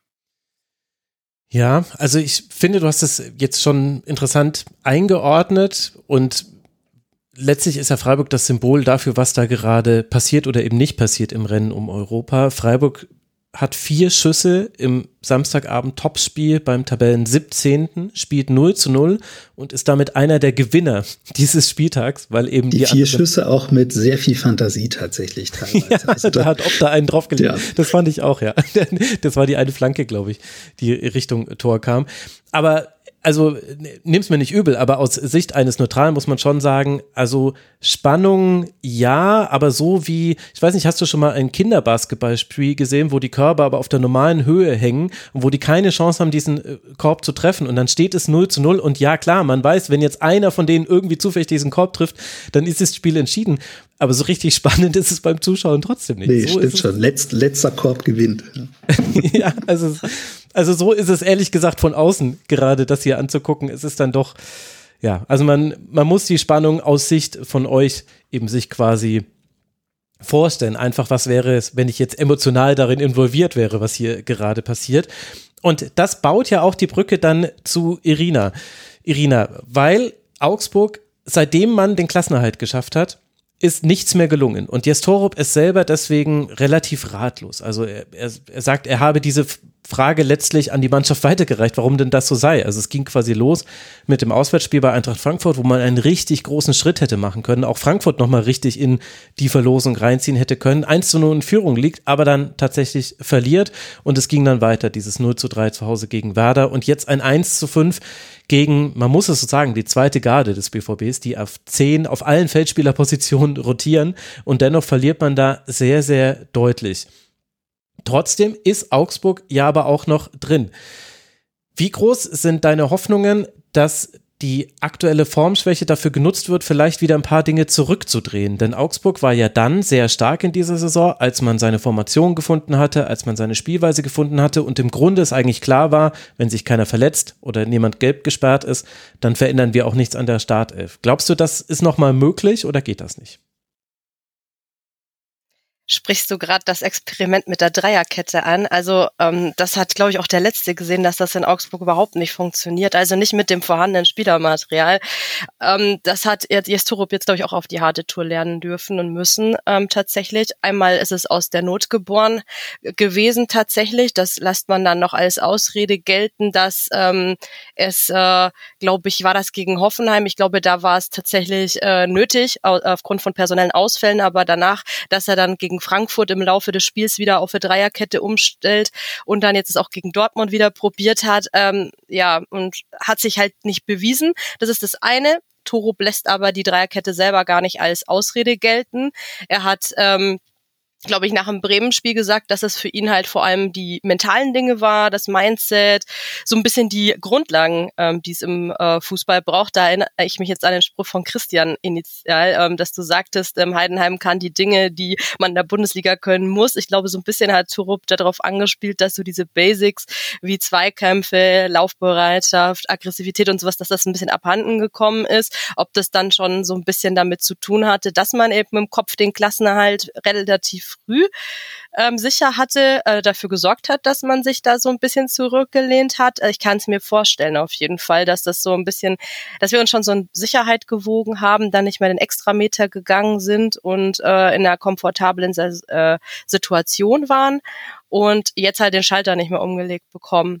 Ja, also ich finde, du hast das jetzt schon interessant eingeordnet und letztlich ist ja Freiburg das Symbol dafür, was da gerade passiert oder eben nicht passiert im Rennen um Europa. Freiburg hat 4 Schüsse im Samstagabend Topspiel beim Tabellen 17. spielt 0:0 und ist damit einer der Gewinner dieses Spieltags, weil eben die 4 Schüsse auch mit sehr viel Fantasie tatsächlich teilweise. Ja, also da hat Opta einen draufgelegt. Ja. Das fand ich auch, ja. Das war die eine Flanke, glaube ich, die Richtung Tor kam. Aber also nimm's mir nicht übel, aber aus Sicht eines Neutralen muss man schon sagen, also Spannung ja, aber so wie, ich weiß nicht, hast du schon mal ein Kinderbasketballspiel gesehen, wo die Körper aber auf der normalen Höhe hängen und wo die keine Chance haben, diesen Korb zu treffen und dann steht es 0-0 und ja klar, man weiß, wenn jetzt einer von denen irgendwie zufällig diesen Korb trifft, dann ist das Spiel entschieden, aber so richtig spannend ist es beim Zuschauen trotzdem nicht. Nee, so stimmt schon, letzter Korb gewinnt. Ja, also so ist es ehrlich gesagt von außen gerade das hier anzugucken. Es ist dann doch, ja, also man muss die Spannung aus Sicht von euch eben sich quasi vorstellen. Einfach, was wäre es, wenn ich jetzt emotional darin involviert wäre, was hier gerade passiert. Und das baut ja auch die Brücke dann zu Irina. Irina, weil Augsburg, seitdem man den Klassenerhalt geschafft hat, ist nichts mehr gelungen. Und Jestorow ist selber deswegen relativ ratlos. Also er sagt, er habe diese Frage letztlich an die Mannschaft weitergereicht, warum denn das so sei. Also es ging quasi los mit dem Auswärtsspiel bei Eintracht Frankfurt, wo man einen richtig großen Schritt hätte machen können. Auch Frankfurt nochmal richtig in die Verlosung reinziehen hätte können. 1-0 in Führung liegt, aber dann tatsächlich verliert. Und es ging dann weiter, dieses 0-3 zu Hause gegen Werder. Und jetzt ein 1-5 gegen, man muss es so sagen, die zweite Garde des BVBs, die auf 10 auf allen Feldspielerpositionen rotieren und dennoch verliert man da sehr, sehr deutlich. Trotzdem ist Augsburg ja aber auch noch drin. Wie groß sind deine Hoffnungen, dass die aktuelle Formschwäche dafür genutzt wird, vielleicht wieder ein paar Dinge zurückzudrehen? Denn Augsburg war ja dann sehr stark in dieser Saison, als man seine Formation gefunden hatte, als man seine Spielweise gefunden hatte und im Grunde es eigentlich klar war, wenn sich keiner verletzt oder niemand gelb gesperrt ist, dann verändern wir auch nichts an der Startelf. Glaubst du, das ist nochmal möglich oder geht das nicht? Sprichst du gerade das Experiment mit der Dreierkette an? Also das hat, glaube ich, auch der Letzte gesehen, dass das in Augsburg überhaupt nicht funktioniert. Also nicht mit dem vorhandenen Spielermaterial. Das hat Jestorow jetzt, glaube ich, auch auf die harte Tour lernen dürfen und müssen tatsächlich. Einmal ist es aus der Not geboren gewesen tatsächlich. Das lässt man dann noch als Ausrede gelten, dass es, glaube ich, war das gegen Hoffenheim. Ich glaube, da war es tatsächlich nötig, aufgrund von personellen Ausfällen. Aber danach, dass er dann gegen Frankfurt im Laufe des Spiels wieder auf eine Dreierkette umstellt und dann jetzt es auch gegen Dortmund wieder probiert hat, und hat sich halt nicht bewiesen. Das ist das eine. Torup lässt aber die Dreierkette selber gar nicht als Ausrede gelten. Er hat glaube ich, nach dem Bremen-Spiel gesagt, dass es für ihn halt vor allem die mentalen Dinge war, das Mindset, so ein bisschen die Grundlagen, die es im Fußball braucht. Da erinnere ich mich jetzt an den Spruch von Christian initial, dass du sagtest, Heidenheim kann die Dinge, die man in der Bundesliga können muss. Ich glaube, so ein bisschen hat Torup darauf angespielt, dass so diese Basics wie Zweikämpfe, Laufbereitschaft, Aggressivität und sowas, dass das ein bisschen abhanden gekommen ist. Ob das dann schon so ein bisschen damit zu tun hatte, dass man eben im Kopf den Klassenerhalt relativ früh sicher hatte, dafür gesorgt hat, dass man sich da so ein bisschen zurückgelehnt hat. Ich kann es mir vorstellen auf jeden Fall, dass das so ein bisschen, dass wir uns schon so in Sicherheit gewogen haben, dann nicht mehr den Extrameter gegangen sind und in einer komfortablen Situation waren und jetzt halt den Schalter nicht mehr umgelegt bekommen.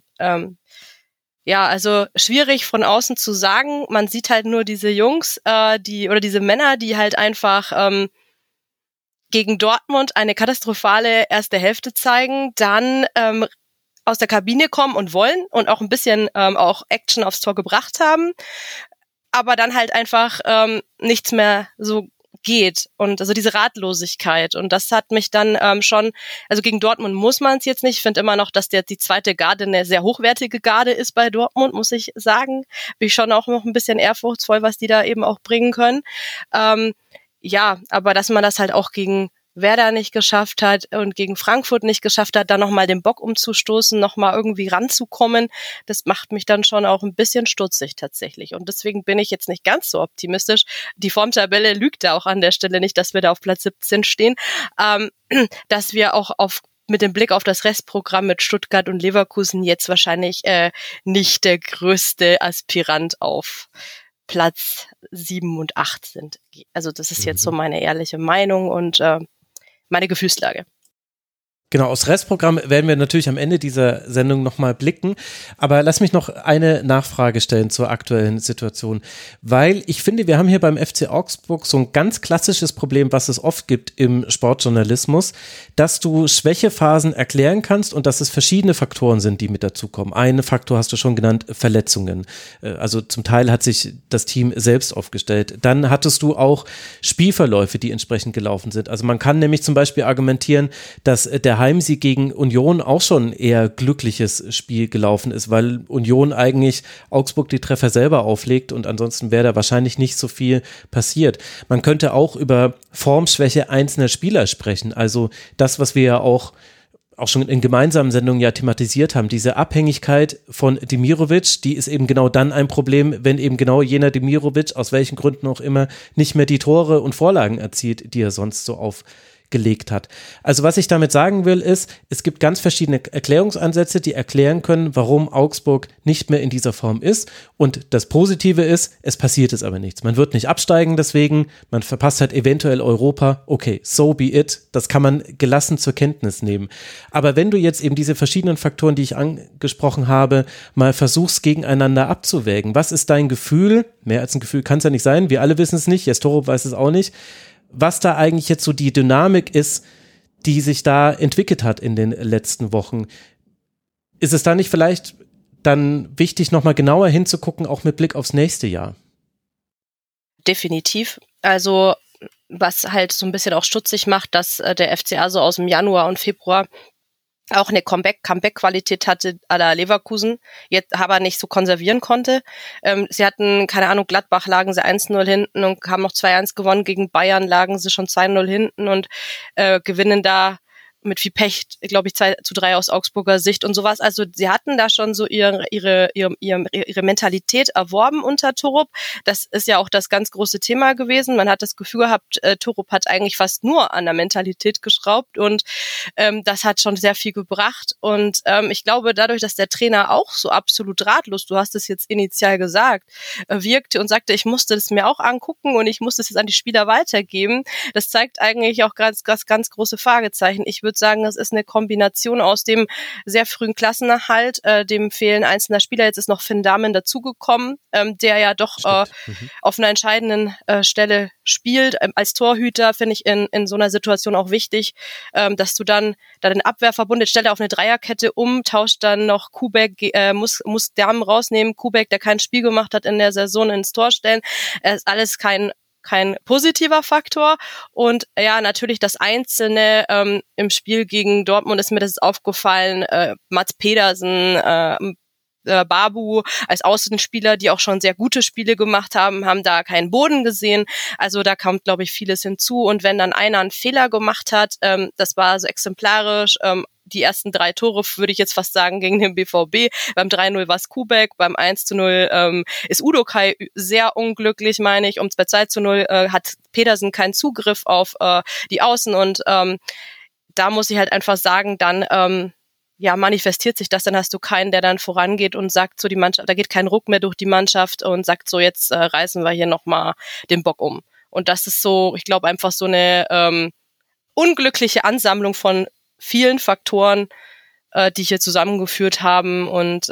Also schwierig von außen zu sagen. Man sieht halt nur diese Jungs, diese Männer, die halt einfach gegen Dortmund eine katastrophale erste Hälfte zeigen, dann aus der Kabine kommen und wollen und auch ein bisschen auch Action aufs Tor gebracht haben, aber dann halt einfach nichts mehr so geht und also diese Ratlosigkeit und das hat mich dann schon, also gegen Dortmund muss man es jetzt nicht, ich finde immer noch, dass die zweite Garde eine sehr hochwertige Garde ist bei Dortmund, muss ich sagen, bin ich schon auch noch ein bisschen ehrfurchtsvoll, was die da eben auch bringen können. Aber dass man das halt auch gegen Werder nicht geschafft hat und gegen Frankfurt nicht geschafft hat, da nochmal den Bock umzustoßen, nochmal irgendwie ranzukommen, das macht mich dann schon auch ein bisschen stutzig tatsächlich. Und deswegen bin ich jetzt nicht ganz so optimistisch. Die Formtabelle lügt da auch an der Stelle nicht, dass wir da auf Platz 17 stehen, dass wir auch mit dem Blick auf das Restprogramm mit Stuttgart und Leverkusen jetzt wahrscheinlich nicht der größte Aspirant auf Platz 7 und 8 sind. Also das ist jetzt so meine ehrliche Meinung und meine Gefühlslage. Genau, aufs Restprogramm werden wir natürlich am Ende dieser Sendung nochmal blicken, aber lass mich noch eine Nachfrage stellen zur aktuellen Situation, weil ich finde, wir haben hier beim FC Augsburg so ein ganz klassisches Problem, was es oft gibt im Sportjournalismus, dass du Schwächephasen erklären kannst und dass es verschiedene Faktoren sind, die mit dazukommen. Einen Faktor hast du schon genannt, Verletzungen. Also zum Teil hat sich das Team selbst aufgestellt. Dann hattest du auch Spielverläufe, die entsprechend gelaufen sind. Also man kann nämlich zum Beispiel argumentieren, dass der Heimsieg gegen Union auch schon eher glückliches Spiel gelaufen ist, weil Union eigentlich Augsburg die Treffer selber auflegt und ansonsten wäre da wahrscheinlich nicht so viel passiert. Man könnte auch über Formschwäche einzelner Spieler sprechen, also das, was wir ja auch schon in gemeinsamen Sendungen ja thematisiert haben, diese Abhängigkeit von Demirovic, die ist eben genau dann ein Problem, wenn eben genau jener Demirovic, aus welchen Gründen auch immer, nicht mehr die Tore und Vorlagen erzielt, die er sonst so aufgelegt hat. Also was ich damit sagen will, ist, es gibt ganz verschiedene Erklärungsansätze, die erklären können, warum Augsburg nicht mehr in dieser Form ist, und das Positive ist, es passiert es aber nichts. Man wird nicht absteigen deswegen, man verpasst halt eventuell Europa, okay, so be it, das kann man gelassen zur Kenntnis nehmen. Aber wenn du jetzt eben diese verschiedenen Faktoren, die ich angesprochen habe, mal versuchst gegeneinander abzuwägen, was ist dein Gefühl, mehr als ein Gefühl kann es ja nicht sein, wir alle wissen es nicht, Jestoro weiß es auch nicht, was da eigentlich jetzt so die Dynamik ist, die sich da entwickelt hat in den letzten Wochen. Ist es da nicht vielleicht dann wichtig, nochmal genauer hinzugucken, auch mit Blick aufs nächste Jahr? Definitiv. Also was halt so ein bisschen auch stutzig macht, dass der FCA so aus dem Januar und Februar auch eine Comeback-Qualität hatte à la Leverkusen, jetzt aber nicht so konservieren konnte. Sie hatten, keine Ahnung, Gladbach lagen sie 1-0 hinten und haben noch 2-1 gewonnen. Gegen Bayern lagen sie schon 2-0 hinten und gewinnen da mit viel Pech, glaube ich, 2-3 aus Augsburger Sicht und sowas. Also sie hatten da schon so ihre Mentalität erworben unter Torup. Das ist ja auch das ganz große Thema gewesen. Man hat das Gefühl gehabt, Torup hat eigentlich fast nur an der Mentalität geschraubt und das hat schon sehr viel gebracht. Und ich glaube, dadurch, dass der Trainer auch so absolut ratlos, du hast es jetzt initial gesagt, wirkte und sagte, ich musste das mir auch angucken und ich musste es jetzt an die Spieler weitergeben, das zeigt eigentlich auch ganz große Fragezeichen. Ich würde sagen, das ist eine Kombination aus dem sehr frühen Klassenerhalt, dem Fehlen einzelner Spieler. Jetzt ist noch Finn Dahmen dazugekommen, der ja doch auf einer entscheidenden Stelle spielt. Als Torhüter finde ich in so einer Situation auch wichtig, dass du dann den Abwehrverbund, jetzt stellt er auf eine Dreierkette um, tauscht dann noch Kubek, muss Dahmen rausnehmen, Kubek, der kein Spiel gemacht hat in der Saison, ins Tor stellen. Ist alles kein positiver Faktor. Und ja, natürlich das Einzelne im Spiel gegen Dortmund ist mir das aufgefallen. Mats Pedersen, Babu als Außenspieler, die auch schon sehr gute Spiele gemacht haben da keinen Boden gesehen. Also da kommt, glaube ich, vieles hinzu. Und wenn dann einer einen Fehler gemacht hat, das war so exemplarisch, die ersten 3 Tore, würde ich jetzt fast sagen, gegen den BVB. Beim 3-0 war es Kubek, beim 1-0 ist Udokai sehr unglücklich, meine ich. Bei 2-0 hat Pedersen keinen Zugriff auf die Außen und da muss ich halt einfach sagen, dann manifestiert sich das, dann hast du keinen, der dann vorangeht und sagt so, die Mannschaft, da geht kein Ruck mehr durch die Mannschaft und sagt so, jetzt reißen wir hier nochmal den Bock um. Und das ist so, ich glaube, einfach so eine unglückliche Ansammlung von vielen Faktoren, die hier zusammengeführt haben und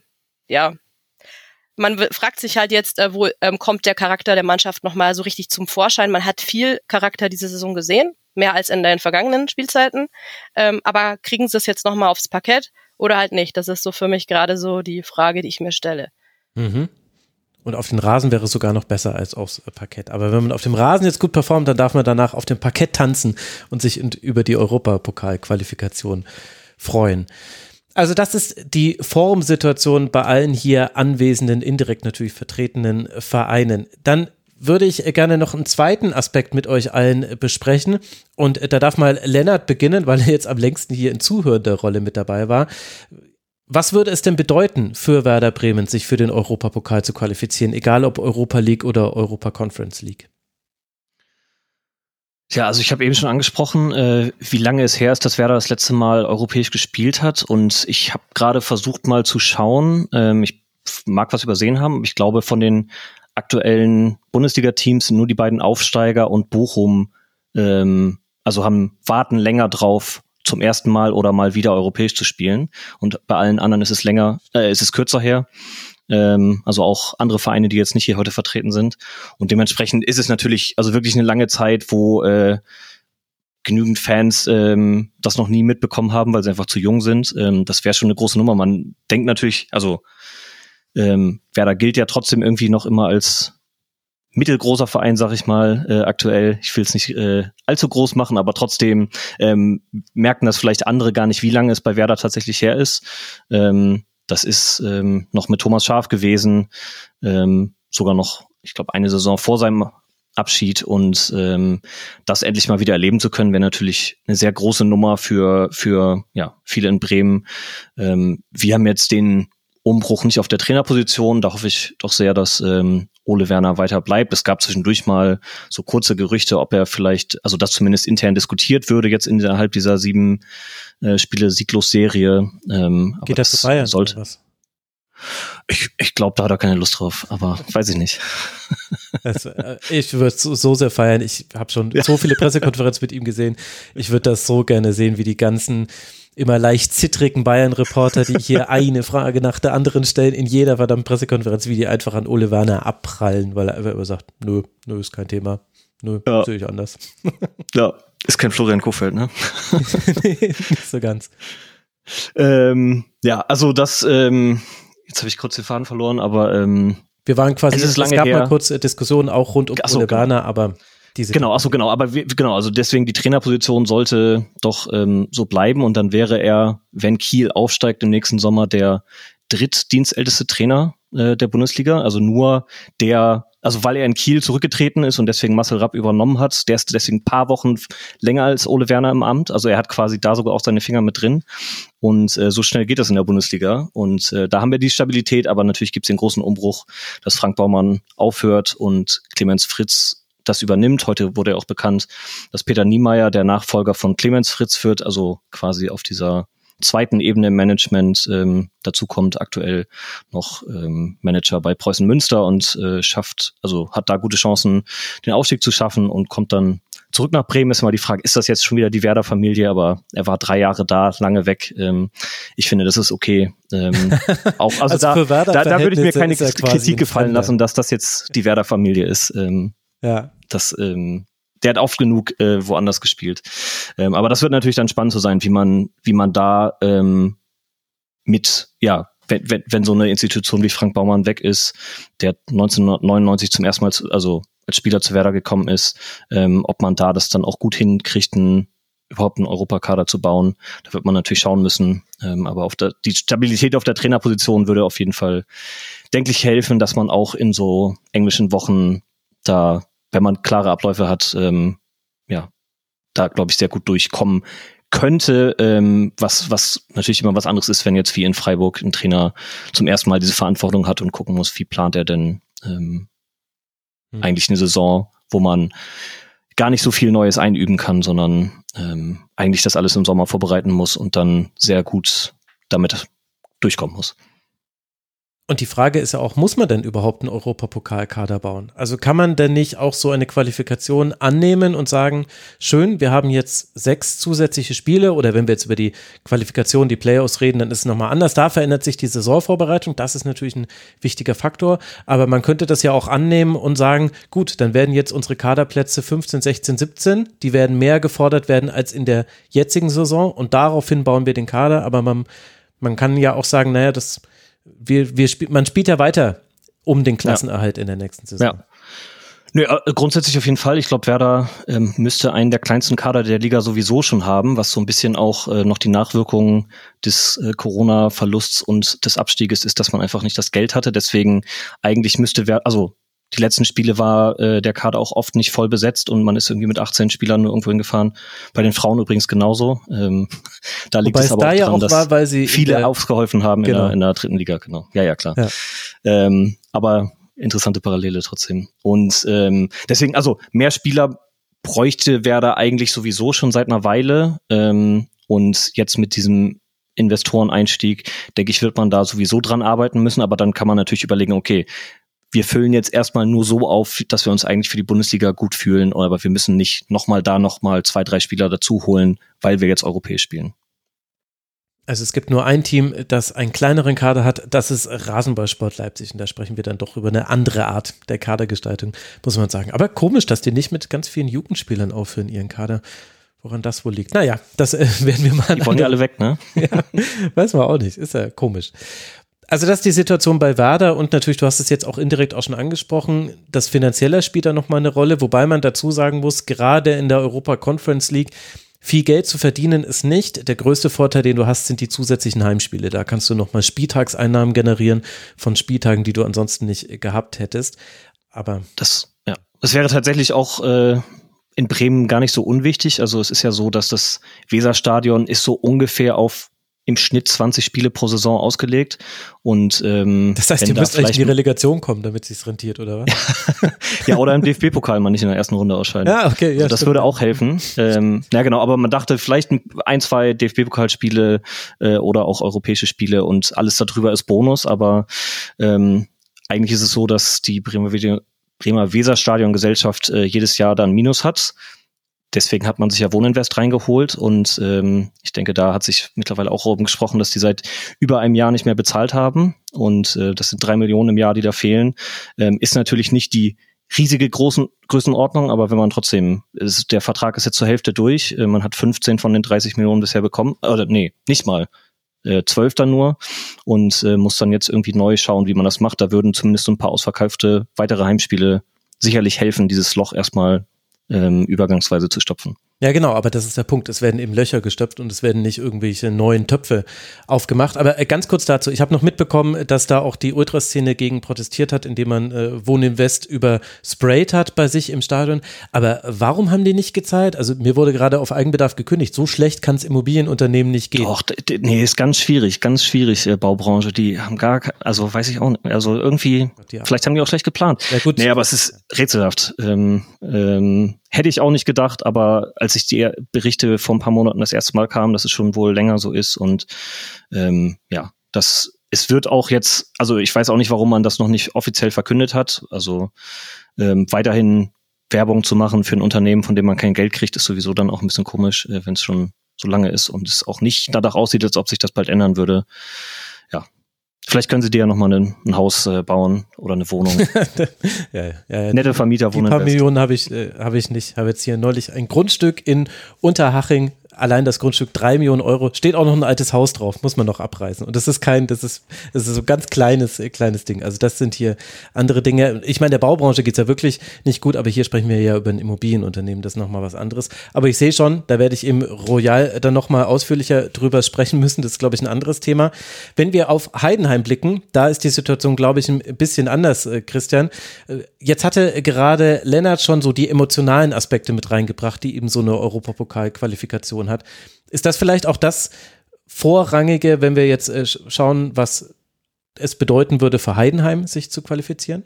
man fragt sich halt jetzt, wo kommt der Charakter der Mannschaft nochmal so richtig zum Vorschein. Man hat viel Charakter diese Saison gesehen, mehr als in den vergangenen Spielzeiten, aber kriegen sie es jetzt nochmal aufs Parkett oder halt nicht? Das ist so für mich gerade so die Frage, die ich mir stelle. Mhm. Und auf den Rasen wäre es sogar noch besser als aufs Parkett. Aber wenn man auf dem Rasen jetzt gut performt, dann darf man danach auf dem Parkett tanzen und sich über die Europapokal-Qualifikation freuen. Also das ist die Formsituation bei allen hier anwesenden, indirekt natürlich vertretenen Vereinen. Dann würde ich gerne noch einen zweiten Aspekt mit euch allen besprechen. Und da darf mal Lennart beginnen, weil er jetzt am längsten hier in zuhörender Rolle mit dabei war. Was würde es denn bedeuten für Werder Bremen, sich für den Europapokal zu qualifizieren, egal ob Europa League oder Europa Conference League? Ja, also ich habe eben schon angesprochen, wie lange es her ist, dass Werder das letzte Mal europäisch gespielt hat. Und ich habe gerade versucht mal zu schauen, ich mag was übersehen haben, ich glaube von den aktuellen Bundesliga-Teams sind nur die beiden Aufsteiger und Bochum, warten länger drauf, zum ersten Mal oder mal wieder europäisch zu spielen. Und bei allen anderen ist es kürzer her. Also auch andere Vereine, die jetzt nicht hier heute vertreten sind. Und dementsprechend ist es natürlich also wirklich eine lange Zeit, wo genügend Fans das noch nie mitbekommen haben, weil sie einfach zu jung sind. Das wäre schon eine große Nummer. Man denkt natürlich, also Werder gilt ja trotzdem irgendwie noch immer als mittelgroßer Verein, sag ich mal, aktuell. Ich will es nicht allzu groß machen, aber trotzdem merken das vielleicht andere gar nicht, wie lange es bei Werder tatsächlich her ist. Das ist noch mit Thomas Schaaf gewesen, sogar noch, ich glaube, eine Saison vor seinem Abschied, und das endlich mal wieder erleben zu können, wäre natürlich eine sehr große Nummer für viele in Bremen. Wir haben jetzt den Umbruch nicht auf der Trainerposition, da hoffe ich doch sehr, dass Ole Werner weiter bleibt. Es gab zwischendurch mal so kurze Gerüchte, ob er vielleicht, also das zumindest intern diskutiert würde, jetzt innerhalb dieser 7 Spiele Sieglos-Serie. Geht das zu Bayern? Sollte. Ich glaube, da hat er keine Lust drauf, aber weiß ich nicht. Also, ich würde es so sehr feiern. Ich habe schon so viele Pressekonferenzen mit ihm gesehen. Ich würde das so gerne sehen, wie die ganzen immer leicht zittrigen Bayern-Reporter, die hier eine Frage nach der anderen stellen, in jeder verdammten Pressekonferenz, wie die einfach an Ole Werner abprallen, weil er einfach immer sagt, nö, ist kein Thema. Nö, sehe ich anders. Ja, ist kein Florian Kohfeldt, ne? Nee, nicht so ganz. Also das, jetzt habe ich kurz den Faden verloren, aber wir waren quasi, es gab her. Mal kurz Diskussionen auch rund um Ole Werner, aber also deswegen die Trainerposition sollte doch so bleiben, und dann wäre er, wenn Kiel aufsteigt im nächsten Sommer, der drittdienstälteste Trainer der Bundesliga, also nur weil er in Kiel zurückgetreten ist und deswegen Marcel Rapp übernommen hat, der ist deswegen ein paar Wochen länger als Ole Werner im Amt, also er hat quasi da sogar auch seine Finger mit drin, und so schnell geht das in der Bundesliga, und da haben wir die Stabilität, aber natürlich gibt es den großen Umbruch, dass Frank Baumann aufhört und Clemens Fritz das übernimmt. Heute wurde ja auch bekannt, dass Peter Niemeyer der Nachfolger von Clemens Fritz wird, also quasi auf dieser zweiten Ebene im Management. Dazu kommt aktuell noch Manager bei Preußen Münster und hat da gute Chancen, den Aufstieg zu schaffen, und kommt dann zurück nach Bremen. Ist mal die Frage, ist das jetzt schon wieder die Werder-Familie? Aber er war 3 Jahre da, lange weg. Ich finde, das ist okay. Auch, also da würde ich mir keine Kritik gefallen lassen, dass das jetzt die Werder-Familie ist. Der hat oft genug woanders gespielt. Aber das wird natürlich dann spannend zu sein, wie man da wenn so eine Institution wie Frank Baumann weg ist, der 1999 zum ersten Mal als Spieler zu Werder gekommen ist, ob man da das dann auch gut hinkriegt, überhaupt einen Europakader zu bauen. Da wird man natürlich schauen müssen. Aber die Stabilität auf der Trainerposition würde auf jeden Fall, denke ich, helfen, dass man auch in so englischen Wochen da, wenn man klare Abläufe hat, da, glaube ich, sehr gut durchkommen könnte, was natürlich immer was anderes ist, wenn jetzt wie in Freiburg ein Trainer zum ersten Mal diese Verantwortung hat und gucken muss, wie plant er denn eigentlich eine Saison, wo man gar nicht so viel Neues einüben kann, sondern eigentlich das alles im Sommer vorbereiten muss und dann sehr gut damit durchkommen muss. Und die Frage ist ja auch, muss man denn überhaupt einen Europapokalkader bauen? Also kann man denn nicht auch so eine Qualifikation annehmen und sagen, schön, wir haben jetzt 6 zusätzliche Spiele, oder wenn wir jetzt über die Qualifikation, die Playoffs reden, dann ist es nochmal anders. Da verändert sich die Saisonvorbereitung, das ist natürlich ein wichtiger Faktor, aber man könnte das ja auch annehmen und sagen, gut, dann werden jetzt unsere Kaderplätze 15, 16, 17, die werden mehr gefordert werden als in der jetzigen Saison, und daraufhin bauen wir den Kader, aber man kann ja auch sagen, naja, man spielt ja weiter um den Klassenerhalt in der nächsten Saison. Ja. Nö, grundsätzlich auf jeden Fall. Ich glaube, Werder müsste einen der kleinsten Kader der Liga sowieso schon haben, was so ein bisschen auch noch die Nachwirkungen des Corona-Verlusts und des Abstieges ist, dass man einfach nicht das Geld hatte. Deswegen eigentlich müsste Werder, also die letzten Spiele war der Kader auch oft nicht voll besetzt und man ist irgendwie mit 18 Spielern nur irgendwo hingefahren. Bei den Frauen übrigens genauso. Da liegt es aber auch dran, dass weil sie viele aufgeholfen haben in der dritten Liga. Genau. Ja, klar. Ja. Aber interessante Parallele trotzdem. Und deswegen, also mehr Spieler bräuchte Werder eigentlich sowieso schon seit einer Weile. Und jetzt mit diesem Investoreneinstieg, denke ich, wird man da sowieso dran arbeiten müssen. Aber dann kann man natürlich überlegen, okay, wir füllen jetzt erstmal nur so auf, dass wir uns eigentlich für die Bundesliga gut fühlen, aber wir müssen nicht nochmal 2, 3 Spieler dazu holen, weil wir jetzt europäisch spielen. Also es gibt nur ein Team, das einen kleineren Kader hat, das ist Rasenballsport Leipzig und da sprechen wir dann doch über eine andere Art der Kadergestaltung, muss man sagen. Aber komisch, dass die nicht mit ganz vielen Jugendspielern aufführen, ihren Kader. Woran das wohl liegt? Naja, das werden wir mal... Die wollen ja alle weg, ne? Ja, weiß man auch nicht, ist ja komisch. Also das ist die Situation bei Werder und natürlich, du hast es jetzt auch indirekt auch schon angesprochen, das Finanzielle spielt da nochmal eine Rolle, wobei man dazu sagen muss, gerade in der Europa Conference League, viel Geld zu verdienen ist nicht. Der größte Vorteil, den du hast, sind die zusätzlichen Heimspiele. Da kannst du nochmal Spieltagseinnahmen generieren von Spieltagen, die du ansonsten nicht gehabt hättest. Aber das wäre tatsächlich auch in Bremen gar nicht so unwichtig. Also es ist ja so, dass das Weserstadion ist so ungefähr auf im Schnitt 20 Spiele pro Saison ausgelegt. Und das heißt, ihr müsst eigentlich in die Relegation kommen, damit es sich rentiert, oder was? Ja, oder im DFB-Pokal mal nicht in der ersten Runde ausscheiden. Ja, okay. Ja, also das würde auch helfen. Ja, genau, aber man dachte vielleicht 1, 2 DFB-Pokalspiele oder auch europäische Spiele und alles darüber ist Bonus, aber eigentlich ist es so, dass die Bremer Weserstadion-Gesellschaft jedes Jahr dann Minus hat. Deswegen hat man sich ja Wohninvest reingeholt und ich denke, da hat sich mittlerweile auch rumgesprochen, dass die seit über einem Jahr nicht mehr bezahlt haben und das sind 3 Millionen im Jahr, die da fehlen. Ist natürlich nicht die riesige Größenordnung, aber wenn man trotzdem, der Vertrag ist jetzt zur Hälfte durch, man hat 15 von den 30 Millionen bisher bekommen, oder nee, nicht mal, 12 dann nur und muss dann jetzt irgendwie neu schauen, wie man das macht. Da würden zumindest so ein paar ausverkaufte weitere Heimspiele sicherlich helfen, dieses Loch erstmal übergangsweise zu stopfen. Ja, genau, aber das ist der Punkt. Es werden eben Löcher gestopft und es werden nicht irgendwelche neuen Töpfe aufgemacht. Aber ganz kurz dazu, ich habe noch mitbekommen, dass da auch die Ultraszene gegen protestiert hat, indem man Wohninvest übersprayt hat bei sich im Stadion. Aber warum haben die nicht gezahlt? Also mir wurde gerade auf Eigenbedarf gekündigt. So schlecht kann es Immobilienunternehmen nicht gehen. Doch, nee, ist ganz schwierig, Baubranche. Die haben also weiß ich auch nicht, also irgendwie, vielleicht haben die auch schlecht geplant. Ja, gut. Nee, aber es ist rätselhaft. Hätte ich auch nicht gedacht, aber als ich die Berichte vor ein paar Monaten das erste Mal kam, dass es schon wohl länger so ist und es wird auch jetzt, also ich weiß auch nicht, warum man das noch nicht offiziell verkündet hat, also weiterhin Werbung zu machen für ein Unternehmen, von dem man kein Geld kriegt, ist sowieso dann auch ein bisschen komisch, wenn es schon so lange ist und es auch nicht danach aussieht, als ob sich das bald ändern würde. Ja. Vielleicht können sie dir ja nochmal ein Haus bauen oder eine Wohnung. ja. Nette Vermieter wohnen. Ein paar Millionen habe ich nicht. Habe jetzt hier neulich ein Grundstück in Unterhaching, allein das Grundstück 3 Millionen Euro, steht auch noch ein altes Haus drauf, muss man noch abreißen. Und das ist so ein ganz kleines Ding. Also das sind hier andere Dinge. Ich meine, der Baubranche geht's ja wirklich nicht gut, aber hier sprechen wir ja über ein Immobilienunternehmen, das ist nochmal was anderes. Aber ich sehe schon, da werde ich im Royal dann nochmal ausführlicher drüber sprechen müssen. Das ist, glaube ich, ein anderes Thema. Wenn wir auf Heidenheim blicken, da ist die Situation, glaube ich, ein bisschen anders, Christian. Jetzt hatte gerade Lennart schon so die emotionalen Aspekte mit reingebracht, die eben so eine Europapokal-Qualifikation hat. Ist das vielleicht auch das Vorrangige, wenn wir jetzt schauen, was es bedeuten würde für Heidenheim, sich zu qualifizieren?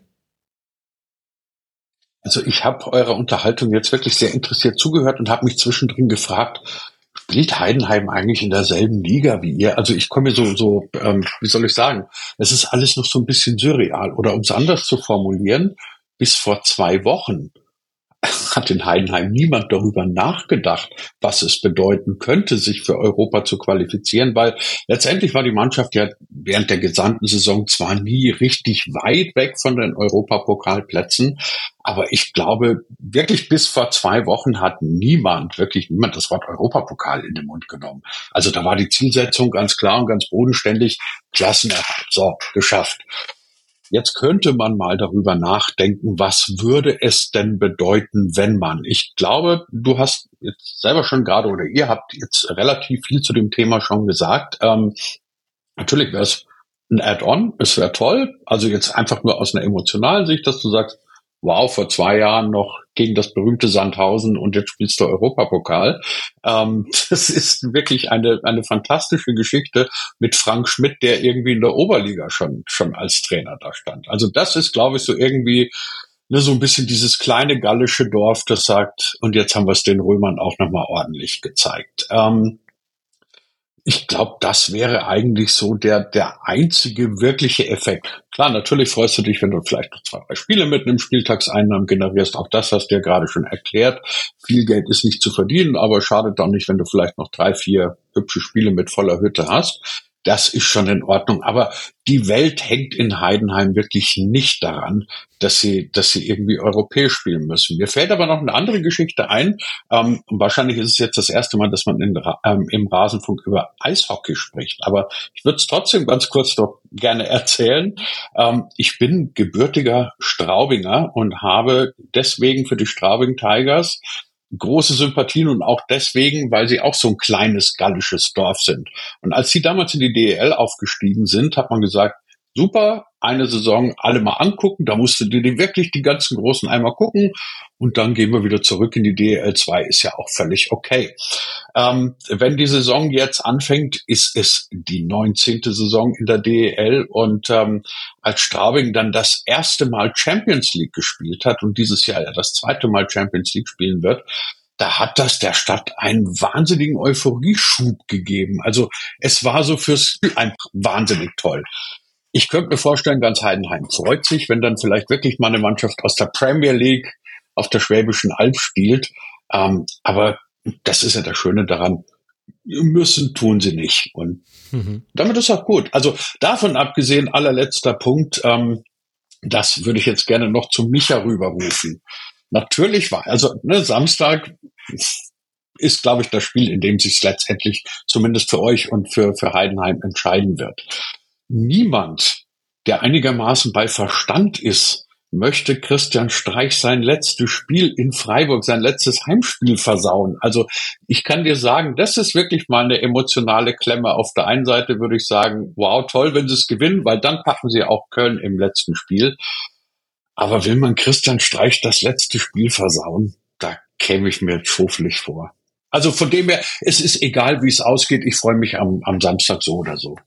Also ich habe eurer Unterhaltung jetzt wirklich sehr interessiert zugehört und habe mich zwischendrin gefragt, spielt Heidenheim eigentlich in derselben Liga wie ihr? Also ich komme mir wie soll ich sagen, es ist alles noch so ein bisschen surreal. Oder um es anders zu formulieren, bis vor 2 Wochen hat in Heidenheim niemand darüber nachgedacht, was es bedeuten könnte, sich für Europa zu qualifizieren, weil letztendlich war die Mannschaft ja während der gesamten Saison zwar nie richtig weit weg von den Europapokalplätzen, aber ich glaube, wirklich bis vor 2 Wochen hat wirklich niemand das Wort Europapokal in den Mund genommen. Also da war die Zielsetzung ganz klar und ganz bodenständig, Klassenerhalt, so, geschafft. Jetzt könnte man mal darüber nachdenken, was würde es denn bedeuten, wenn man, ich glaube, du hast jetzt selber schon gerade oder ihr habt jetzt relativ viel zu dem Thema schon gesagt. Natürlich wäre es ein Add-on, es wäre toll, also jetzt einfach nur aus einer emotionalen Sicht, dass du sagst, wow, vor 2 Jahren noch gegen das berühmte Sandhausen und jetzt spielst du Europapokal. Das ist wirklich eine fantastische Geschichte mit Frank Schmidt, der irgendwie in der Oberliga schon als Trainer da stand. Also das ist, glaube ich, so irgendwie so ein bisschen dieses kleine gallische Dorf, das sagt, und jetzt haben wir es den Römern auch nochmal ordentlich gezeigt. Ich glaube, das wäre eigentlich so der einzige wirkliche Effekt. Klar, natürlich freust du dich, wenn du vielleicht noch 2, 3 Spiele mit einem Spieltagseinnahmen generierst. Auch das hast du ja gerade schon erklärt. Viel Geld ist nicht zu verdienen, aber schadet auch nicht, wenn du vielleicht noch 3, 4 hübsche Spiele mit voller Hütte hast. Das ist schon in Ordnung. Aber die Welt hängt in Heidenheim wirklich nicht daran, dass sie irgendwie europäisch spielen müssen. Mir fällt aber noch eine andere Geschichte ein. Wahrscheinlich ist es jetzt das erste Mal, dass man im Rasenfunk über Eishockey spricht. Aber ich würde es trotzdem ganz kurz doch gerne erzählen. Ich bin gebürtiger Straubinger und habe deswegen für die Straubing Tigers große Sympathien und auch deswegen, weil sie auch so ein kleines gallisches Dorf sind. Und als sie damals in die DEL aufgestiegen sind, hat man gesagt, super, eine Saison alle mal angucken, da musst du dir wirklich die ganzen Großen einmal gucken und dann gehen wir wieder zurück in die DEL 2, ist ja auch völlig okay. Wenn die Saison jetzt anfängt, ist es die 19. Saison in der DEL und als Straubing dann das erste Mal Champions League gespielt hat und dieses Jahr ja das zweite Mal Champions League spielen wird, da hat das der Stadt einen wahnsinnigen Euphorieschub gegeben. Also es war so fürs Spiel einfach wahnsinnig toll. Ich könnte mir vorstellen, ganz Heidenheim freut sich, wenn dann vielleicht wirklich mal eine Mannschaft aus der Premier League auf der Schwäbischen Alb spielt. Aber das ist ja das Schöne daran. Müssen tun sie nicht. Und damit ist auch gut. Also davon abgesehen, allerletzter Punkt, das würde ich jetzt gerne noch zu Micha rüberrufen. Natürlich war, Samstag ist, glaube ich, das Spiel, in dem sich letztendlich zumindest für euch und für Heidenheim entscheiden wird. Niemand, der einigermaßen bei Verstand ist, möchte Christian Streich sein letztes Spiel in Freiburg, sein letztes Heimspiel versauen. Also ich kann dir sagen, das ist wirklich mal eine emotionale Klemme. Auf der einen Seite würde ich sagen, wow, toll, wenn sie es gewinnen, weil dann packen sie auch Köln im letzten Spiel. Aber will man Christian Streich das letzte Spiel versauen, da käme ich mir schofelig vor. Also von dem her, es ist egal, wie es ausgeht. Ich freue mich am Samstag so oder so.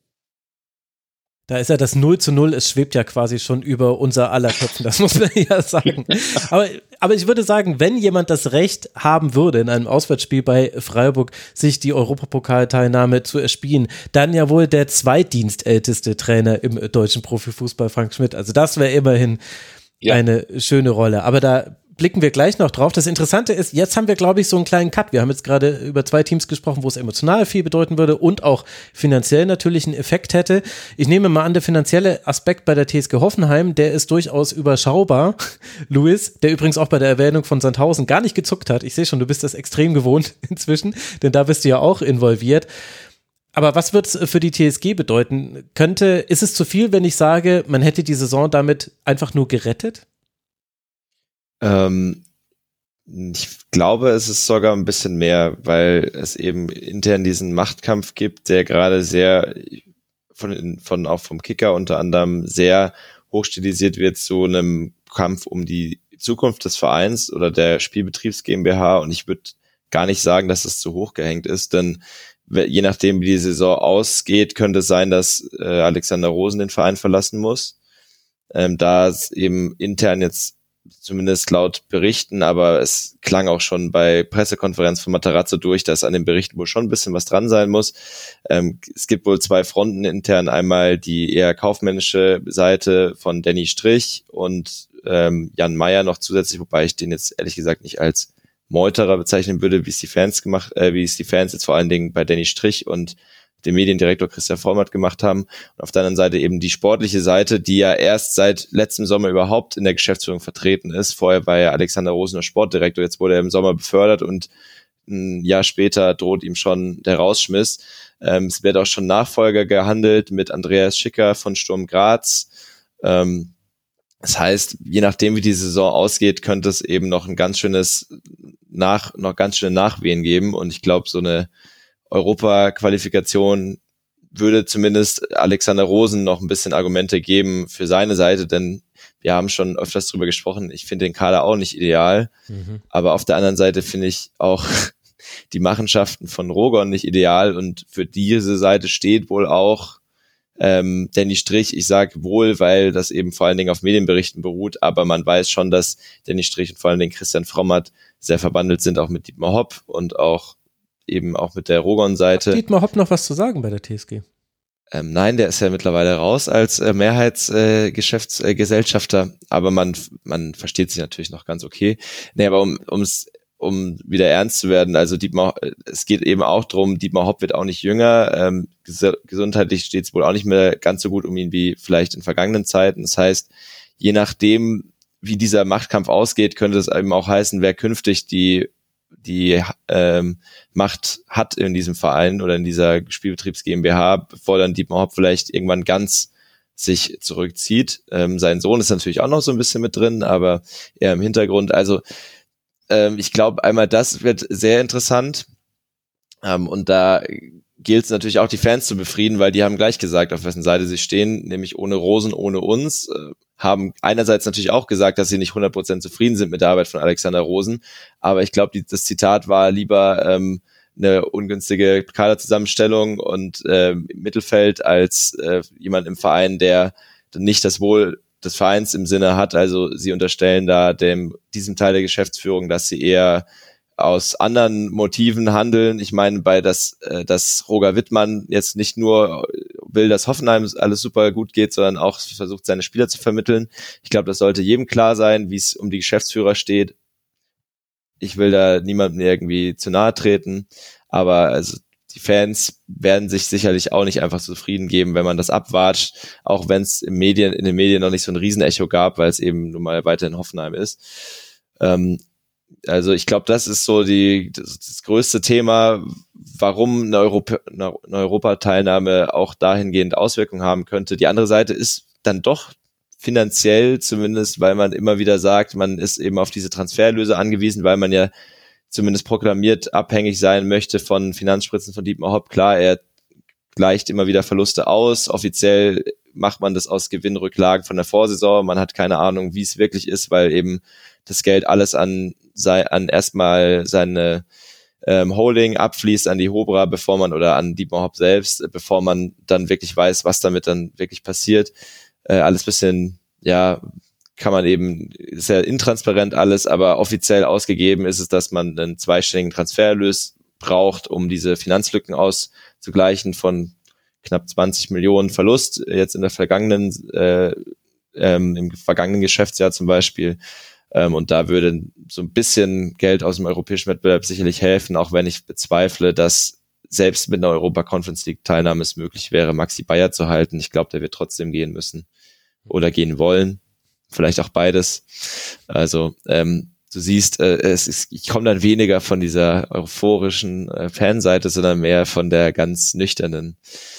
Da ist ja das 0:0, es schwebt ja quasi schon über unser aller Köpfen, das muss man ja sagen. Aber ich würde sagen, wenn jemand das Recht haben würde, in einem Auswärtsspiel bei Freiburg sich die Europapokalteilnahme zu erspielen, dann ja wohl der zweitdienstälteste Trainer im deutschen Profifußball, Frank Schmidt. Also das wäre immerhin eine schöne Rolle. Aber da blicken wir gleich noch drauf. Das Interessante ist, jetzt haben wir, glaube ich, so einen kleinen Cut. Wir haben jetzt gerade über 2 Teams gesprochen, wo es emotional viel bedeuten würde und auch finanziell natürlich einen Effekt hätte. Ich nehme mal an, der finanzielle Aspekt bei der TSG Hoffenheim, der ist durchaus überschaubar. Luis, der übrigens auch bei der Erwähnung von Sandhausen gar nicht gezuckt hat. Ich sehe schon, du bist das extrem gewohnt inzwischen, denn da bist du ja auch involviert. Aber was wird es für die TSG bedeuten? Ist es zu viel, wenn ich sage, man hätte die Saison damit einfach nur gerettet? Ich glaube, es ist sogar ein bisschen mehr, weil es eben intern diesen Machtkampf gibt, der gerade sehr auch vom Kicker unter anderem sehr hochstilisiert wird zu einem Kampf um die Zukunft des Vereins oder der Spielbetriebs GmbH. Und ich würde gar nicht sagen, dass es zu hoch gehängt ist, denn je nachdem, wie die Saison ausgeht, könnte es sein, dass Alexander Rosen den Verein verlassen muss. Da es eben intern jetzt zumindest laut Berichten, aber es klang auch schon bei Pressekonferenz von Matarazzo durch, dass an den Berichten wohl schon ein bisschen was dran sein muss. Es gibt wohl 2 Fronten intern, einmal die eher kaufmännische Seite von Danny Strich und Jan Meyer noch zusätzlich, wobei ich den jetzt ehrlich gesagt nicht als Meuterer bezeichnen würde, wie es die Fans jetzt vor allen Dingen bei Danny Strich und dem Mediendirektor Christian Vollmatt gemacht haben. Und auf der anderen Seite eben die sportliche Seite, die ja erst seit letztem Sommer überhaupt in der Geschäftsführung vertreten ist. Vorher war ja Alexander Rosen der Sportdirektor, jetzt wurde er im Sommer befördert und ein Jahr später droht ihm schon der Rausschmiss. Es wird auch schon Nachfolger gehandelt mit Andreas Schicker von Sturm Graz. Das heißt, je nachdem, wie die Saison ausgeht, könnte es eben noch ein ganz schöne Nachwehen geben. Und ich glaube, so eine Europa-Qualifikation würde zumindest Alexander Rosen noch ein bisschen Argumente geben für seine Seite, denn wir haben schon öfters drüber gesprochen, ich finde den Kader auch nicht ideal, aber auf der anderen Seite finde ich auch die Machenschaften von Rogon nicht ideal und für diese Seite steht wohl auch Danny Strich, ich sage wohl, weil das eben vor allen Dingen auf Medienberichten beruht, aber man weiß schon, dass Danny Strich und vor allen Dingen Christian Frommert sehr verbandelt sind, auch mit Dietmar Hopp und auch eben auch mit der Rogon-Seite. Hat Dietmar Hopp noch was zu sagen bei der TSG? Nein, der ist ja mittlerweile raus als Mehrheitsgesellschafter, aber man versteht sich natürlich noch ganz okay. Nee, aber um wieder ernst zu werden, also es geht eben auch drum, Dietmar Hopp wird auch nicht jünger, gesundheitlich steht es wohl auch nicht mehr ganz so gut um ihn wie vielleicht in vergangenen Zeiten. Das heißt, je nachdem, wie dieser Machtkampf ausgeht, könnte es eben auch heißen, wer künftig die Macht hat in diesem Verein oder in dieser Spielbetriebs GmbH, bevor dann Dietmar Hopp vielleicht irgendwann ganz sich zurückzieht. Sein Sohn ist natürlich auch noch so ein bisschen mit drin, aber eher im Hintergrund. Also ich glaube, einmal das wird sehr interessant und da gilt es natürlich auch, die Fans zu befrieden, weil die haben gleich gesagt, auf wessen Seite sie stehen, nämlich ohne Rosen, ohne uns, haben einerseits natürlich auch gesagt, dass sie nicht 100% zufrieden sind mit der Arbeit von Alexander Rosen, aber ich glaube, das Zitat war lieber eine ungünstige Kaderzusammenstellung und Mittelfeld als jemand im Verein, der nicht das Wohl des Vereins im Sinne hat. Also sie unterstellen da diesem Teil der Geschäftsführung, dass sie eher aus anderen Motiven handeln. Ich meine, dass Roger Wittmann jetzt nicht nur will, dass Hoffenheim alles super gut geht, sondern auch versucht, seine Spieler zu vermitteln. Ich glaube, das sollte jedem klar sein, wie es um die Geschäftsführer steht. Ich will da niemandem irgendwie zu nahe treten, aber also die Fans werden sich sicherlich auch nicht einfach zufrieden geben, wenn man das abwatscht, auch wenn es in den Medien noch nicht so ein Riesenecho gab, weil es eben nun mal weiterhin Hoffenheim ist. Also ich glaube, das ist so das größte Thema, warum eine Europateilnahme auch dahingehend Auswirkungen haben könnte. Die andere Seite ist dann doch finanziell zumindest, weil man immer wieder sagt, man ist eben auf diese Transfererlöse angewiesen, weil man ja zumindest proklamiert abhängig sein möchte von Finanzspritzen von Dietmar Hopp. Klar, er gleicht immer wieder Verluste aus. Offiziell macht man das aus Gewinnrücklagen von der Vorsaison. Man hat keine Ahnung, wie es wirklich ist, weil eben das Geld alles an erstmal seine Holding abfließt an die Hobra, oder an Dietmar Hopp selbst, bevor man dann wirklich weiß, was damit dann wirklich passiert. Alles bisschen, ja, kann man eben, ist ja intransparent alles, aber offiziell ausgegeben ist es, dass man einen zweistelligen Transfererlös braucht, um diese Finanzlücken auszugleichen von knapp 20 Millionen Verlust, jetzt im vergangenen Geschäftsjahr zum Beispiel. Und da würde so ein bisschen Geld aus dem europäischen Wettbewerb sicherlich helfen, auch wenn ich bezweifle, dass selbst mit einer Europa-Conference-League-Teilnahme es möglich wäre, Maxi Bayer zu halten. Ich glaube, der wird trotzdem gehen müssen oder gehen wollen. Vielleicht auch beides. Also du siehst, ich komme dann weniger von dieser euphorischen Fanseite, sondern mehr von der ganz nüchternen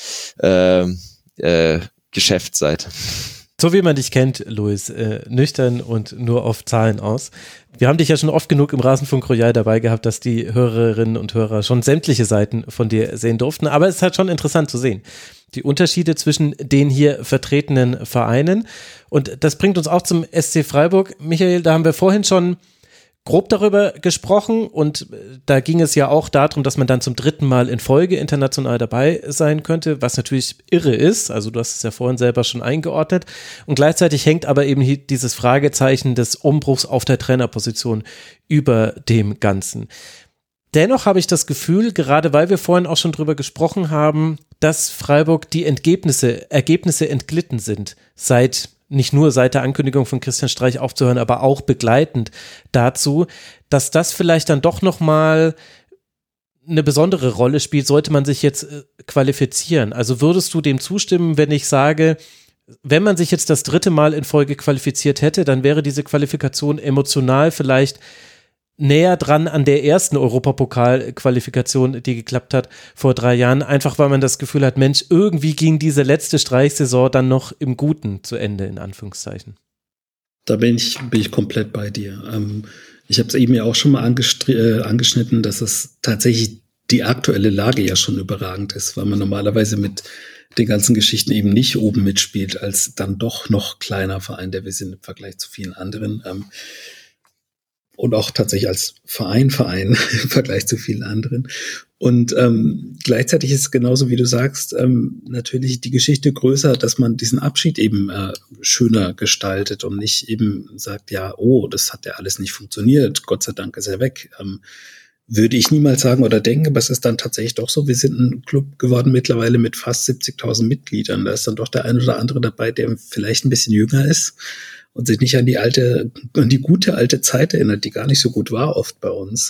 Geschäftsseite. So wie man dich kennt, Luis, nüchtern und nur auf Zahlen aus. Wir haben dich ja schon oft genug im Rasenfunk Royal dabei gehabt, dass die Hörerinnen und Hörer schon sämtliche Seiten von dir sehen durften. Aber es ist halt schon interessant zu sehen, die Unterschiede zwischen den hier vertretenen Vereinen. Und das bringt uns auch zum SC Freiburg. Michael, da haben wir vorhin schon grob darüber gesprochen und da ging es ja auch darum, dass man dann zum 3. Mal in Folge international dabei sein könnte, was natürlich irre ist, also du hast es ja vorhin selber schon eingeordnet und gleichzeitig hängt aber eben hier dieses Fragezeichen des Umbruchs auf der Trainerposition über dem Ganzen. Dennoch habe ich das Gefühl, gerade weil wir vorhin auch schon drüber gesprochen haben, dass Freiburg die Ergebnisse entglitten sind, nicht nur seit der Ankündigung von Christian Streich aufzuhören, aber auch begleitend dazu, dass das vielleicht dann doch nochmal eine besondere Rolle spielt, sollte man sich jetzt qualifizieren. Also würdest du dem zustimmen, wenn ich sage, wenn man sich jetzt das 3. Mal in Folge qualifiziert hätte, dann wäre diese Qualifikation emotional vielleicht näher dran an der ersten Europapokal-Qualifikation, die geklappt hat vor 3 Jahren, einfach weil man das Gefühl hat, Mensch, irgendwie ging diese letzte Streichsaison dann noch im Guten zu Ende, in Anführungszeichen. Da bin ich komplett bei dir. Ich habe es eben ja auch schon mal angeschnitten, dass es tatsächlich die aktuelle Lage ja schon überragend ist, weil man normalerweise mit den ganzen Geschichten eben nicht oben mitspielt, als dann doch noch kleiner Verein, der wir sind im Vergleich zu vielen anderen. Und auch tatsächlich als Verein im Vergleich zu vielen anderen. Und gleichzeitig ist es genauso, wie du sagst, natürlich die Geschichte größer, dass man diesen Abschied eben schöner gestaltet und nicht eben sagt, ja, oh, das hat ja alles nicht funktioniert, Gott sei Dank ist er weg. würde ich niemals sagen oder denken, aber es ist dann tatsächlich doch so. Wir sind ein Club geworden mittlerweile mit fast 70.000 Mitgliedern. Da ist dann doch der ein oder andere dabei, der vielleicht ein bisschen jünger ist und sich nicht an die gute alte Zeit erinnert, die gar nicht so gut war oft bei uns.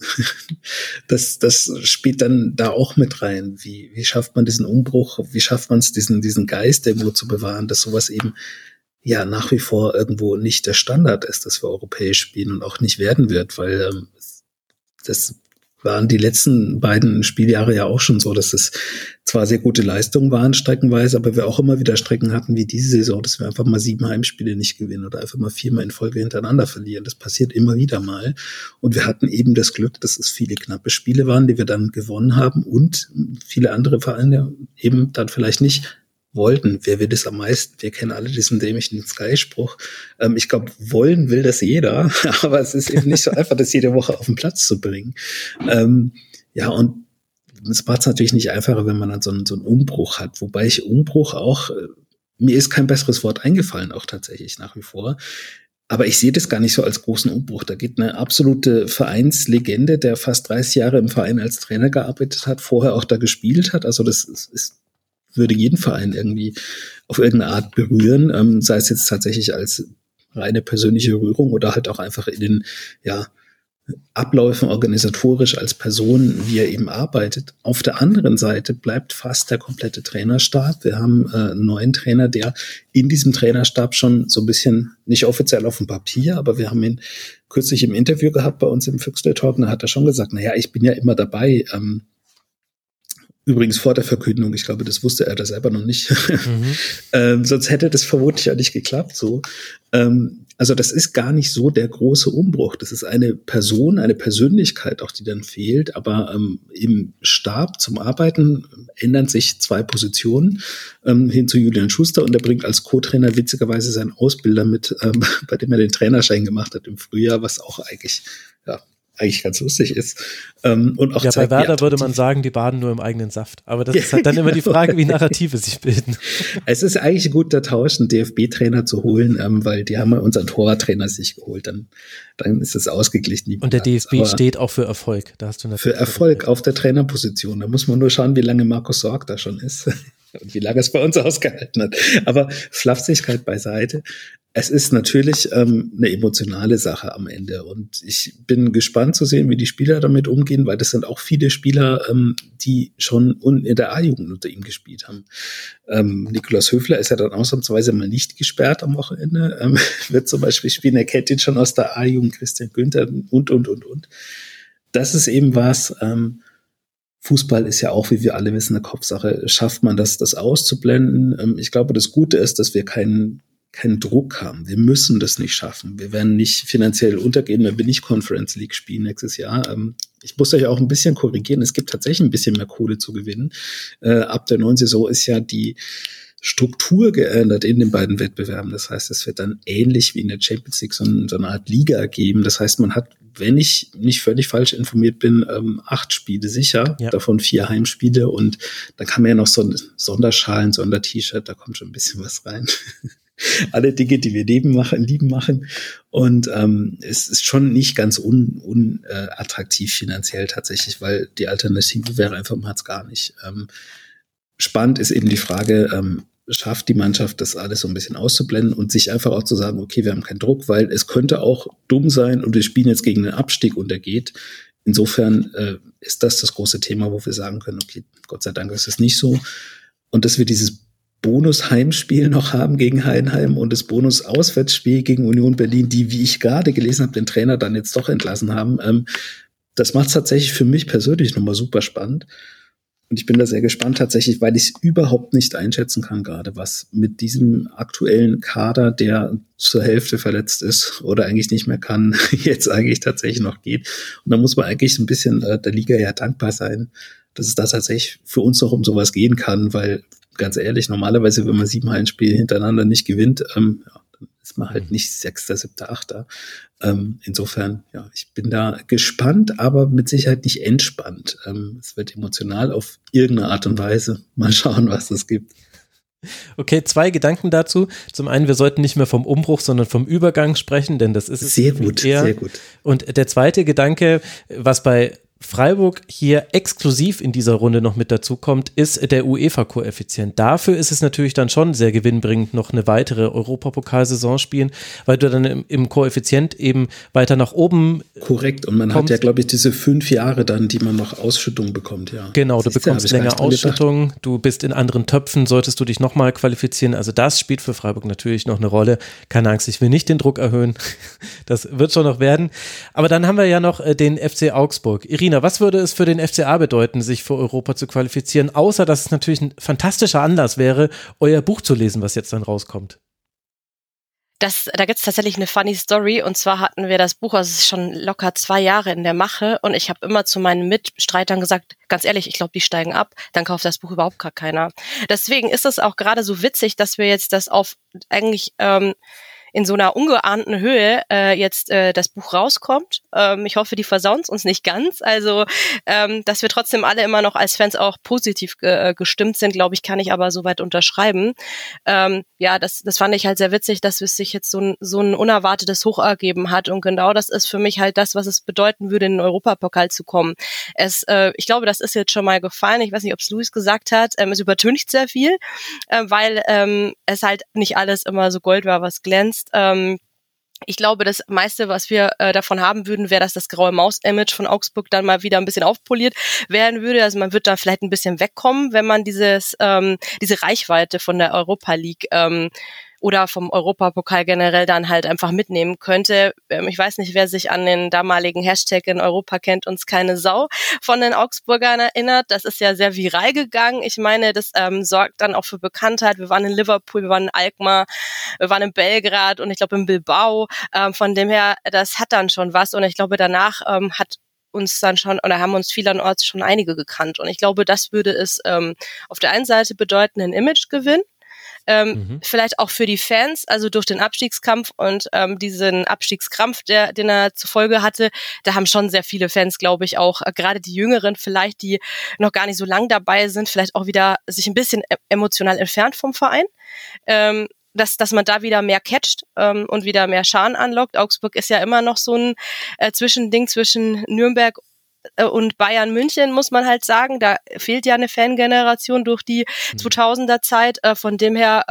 Das spielt dann da auch mit rein. Wie schafft man diesen Umbruch? Wie schafft man es, diesen Geist irgendwo zu bewahren, dass sowas eben ja nach wie vor irgendwo nicht der Standard ist, dass wir europäisch spielen und auch nicht werden wird, weil das waren die letzten beiden Spieljahre ja auch schon so, dass es zwar sehr gute Leistungen waren streckenweise, aber wir auch immer wieder Strecken hatten wie diese Saison, dass wir einfach mal 7 Heimspiele nicht gewinnen oder einfach mal 4-mal in Folge hintereinander verlieren. Das passiert immer wieder mal. Und wir hatten eben das Glück, dass es viele knappe Spiele waren, die wir dann gewonnen haben und viele andere Vereine eben dann vielleicht nicht wollten. Wer will das am meisten? Wir kennen alle diesen dämlichen Sky-Spruch. Ich glaube, wollen will das jeder, aber es ist eben nicht so einfach, das jede Woche auf den Platz zu bringen. Ja, und es macht es natürlich nicht einfacher, wenn man dann so einen Umbruch hat. Wobei ich Umbruch auch, mir ist kein besseres Wort eingefallen, auch tatsächlich nach wie vor. Aber ich sehe das gar nicht so als großen Umbruch. Da geht eine absolute Vereinslegende, der fast 30 Jahre im Verein als Trainer gearbeitet hat, vorher auch da gespielt hat. Also das würde jeden Verein irgendwie auf irgendeine Art berühren, sei es jetzt tatsächlich als reine persönliche Rührung oder halt auch einfach in den Abläufen organisatorisch als Person, wie er eben arbeitet. Auf der anderen Seite bleibt fast der komplette Trainerstab. Wir haben einen neuen Trainer, der in diesem Trainerstab schon so ein bisschen, nicht offiziell auf dem Papier, aber wir haben ihn kürzlich im Interview gehabt bei uns im Füchsle Talk, da hat er schon gesagt, naja, ich bin ja immer dabei, übrigens vor der Verkündung, ich glaube, das wusste er da selber noch nicht. Sonst hätte das vermutlich ja nicht geklappt. So, also das ist gar nicht so der große Umbruch. Das ist eine Person, eine Persönlichkeit auch, die dann fehlt. Aber im Stab zum Arbeiten ändern sich 2 Positionen hin zu Julian Schuster und er bringt als Co-Trainer witzigerweise seinen Ausbilder mit, bei dem er den Trainerschein gemacht hat im Frühjahr, was auch eigentlich ganz lustig ist. Und auch ja, bei Werder würde man sagen, die baden nur im eigenen Saft. Aber das ist halt dann immer die Frage, wie Narrative sich bilden. Es ist eigentlich ein guter Tausch, einen DFB-Trainer zu holen, weil die haben ja unseren Torwarttrainer sich geholt. Dann ist es ausgeglichen. Und der DFB steht auch für Erfolg. Da hast du natürlich für Erfolg auf der Trainerposition. Da muss man nur schauen, wie lange Markus Sorg da schon ist. Und wie lange es bei uns ausgehalten hat. Aber Flapsigkeit beiseite. Es ist natürlich eine emotionale Sache am Ende und ich bin gespannt zu sehen, wie die Spieler damit umgehen, weil das sind auch viele Spieler, die schon in der A-Jugend unter ihm gespielt haben. Nikolaus Höfler ist ja dann ausnahmsweise mal nicht gesperrt am Wochenende, wird zum Beispiel spielen, er kennt ihn schon aus der A-Jugend, Christian Günther und. Das ist eben was, Fußball ist ja auch, wie wir alle wissen, eine Kopfsache. Schafft man das auszublenden? Ich glaube, das Gute ist, dass wir keinen Druck haben. Wir müssen das nicht schaffen. Wir werden nicht finanziell untergehen, wenn wir nicht Conference League spielen nächstes Jahr. Ich muss euch auch ein bisschen korrigieren. Es gibt tatsächlich ein bisschen mehr Kohle zu gewinnen. Ab der neuen Saison ist ja die Struktur geändert in den beiden Wettbewerben. Das heißt, es wird dann ähnlich wie in der Champions League so eine Art Liga geben. Das heißt, man hat, wenn ich nicht völlig falsch informiert bin, 8 Spiele sicher, davon 4 Heimspiele und dann kann man ja noch so Sonderschalen, Sonder-T-Shirt, da kommt schon ein bisschen was rein. Alle Dinge, die wir lieben machen. Und es ist schon nicht ganz unattraktiv finanziell tatsächlich, weil die Alternative wäre einfach, man hat es gar nicht. Spannend ist eben die Frage, schafft die Mannschaft das alles so ein bisschen auszublenden und sich einfach auch zu sagen, okay, wir haben keinen Druck, weil es könnte auch dumm sein und wir spielen jetzt gegen den Abstieg und der geht. Insofern ist das große Thema, wo wir sagen können, okay, Gott sei Dank ist es nicht so. Und dass wir dieses Bonus-Heimspiel noch haben gegen Heidenheim und das Bonus-Auswärtsspiel gegen Union Berlin, die, wie ich gerade gelesen habe, den Trainer dann jetzt doch entlassen haben, das macht es tatsächlich für mich persönlich nochmal super spannend. Und ich bin da sehr gespannt tatsächlich, weil ich es überhaupt nicht einschätzen kann gerade, was mit diesem aktuellen Kader, der zur Hälfte verletzt ist oder eigentlich nicht mehr kann, jetzt eigentlich tatsächlich noch geht. Und da muss man eigentlich so ein bisschen der Liga ja dankbar sein, dass es da tatsächlich für uns noch um sowas gehen kann, weil ganz ehrlich, normalerweise, wenn man 7 Heimspiele hintereinander nicht gewinnt, dann ist man halt nicht 6., 7., 8. Insofern, ja, ich bin da gespannt, aber mit Sicherheit nicht entspannt. Es wird emotional auf irgendeine Art und Weise. Mal schauen, was es gibt. Okay, 2 Gedanken dazu. Zum einen, wir sollten nicht mehr vom Umbruch, sondern vom Übergang sprechen, denn das ist es sehr gut, eher. Sehr gut. Und der zweite Gedanke, was bei Freiburg hier exklusiv in dieser Runde noch mit dazu kommt, ist der UEFA-Koeffizient. Dafür ist es natürlich dann schon sehr gewinnbringend, noch eine weitere Europapokalsaison spielen, weil du dann im Koeffizient eben weiter nach oben korrekt, und man hat ja, glaube ich, diese 5 Jahre dann, die man noch Ausschüttung bekommt, ja. Genau, du bekommst länger Ausschüttung, du bist in anderen Töpfen, solltest du dich nochmal qualifizieren, also das spielt für Freiburg natürlich noch eine Rolle. Keine Angst, ich will nicht den Druck erhöhen, das wird schon noch werden. Aber dann haben wir ja noch den FC Augsburg. Irina, was würde es für den FCA bedeuten, sich für Europa zu qualifizieren, außer dass es natürlich ein fantastischer Anlass wäre, euer Buch zu lesen, was jetzt dann rauskommt? Da gibt's tatsächlich eine funny Story, und zwar hatten wir das Buch, also es ist schon locker 2 Jahre in der Mache, und ich habe immer zu meinen Mitstreitern gesagt, ganz ehrlich, ich glaube, die steigen ab, dann kauft das Buch überhaupt gar keiner. Deswegen ist es auch gerade so witzig, dass wir jetzt das auf eigentlich in so einer ungeahnten Höhe jetzt das Buch rauskommt. Ich hoffe, die versauen es uns nicht ganz. Also, dass wir trotzdem alle immer noch als Fans auch positiv gestimmt sind, glaube ich, kann ich aber soweit unterschreiben. Ja, das fand ich halt sehr witzig, dass es sich jetzt so ein unerwartetes Hoch ergeben hat. Und genau das ist für mich halt das, was es bedeuten würde, in den Europapokal zu kommen. Ich glaube, das ist jetzt schon mal gefallen. Ich weiß nicht, ob es Luis gesagt hat. Es übertüncht sehr viel, weil es halt nicht alles immer so Gold war, was glänzt. Ich glaube, das meiste, was wir davon haben würden, wäre, dass das graue Maus-Image von Augsburg dann mal wieder ein bisschen aufpoliert werden würde. Also man wird da vielleicht ein bisschen wegkommen, wenn man diese Reichweite von der Europa League oder vom Europapokal generell dann halt einfach mitnehmen könnte. Ich weiß nicht, wer sich an den damaligen Hashtag in Europa kennt uns keine Sau von den Augsburgern erinnert. Das ist ja sehr viral gegangen. Ich meine, das sorgt dann auch für Bekanntheit. Wir waren in Liverpool, wir waren in Alkmaar, wir waren in Belgrad und ich glaube in Bilbao. Von dem her, das hat dann schon was, und ich glaube, danach hat uns dann schon, oder haben uns vielerorts schon einige gekannt. Und ich glaube, das würde es auf der einen Seite bedeuten, einen Imagegewinn. Vielleicht auch für die Fans, also durch den Abstiegskampf und diesen Abstiegskrampf, den er zur Folge hatte, da haben schon sehr viele Fans, glaube ich, auch gerade die Jüngeren vielleicht, die noch gar nicht so lang dabei sind, vielleicht auch wieder sich ein bisschen emotional entfernt vom Verein, dass man da wieder mehr catcht und wieder mehr Scharen anlockt. Augsburg ist ja immer noch so ein Zwischending zwischen Nürnberg und Bayern München, muss man halt sagen. Da fehlt ja eine Fangeneration durch die 2000er Zeit. Von dem her,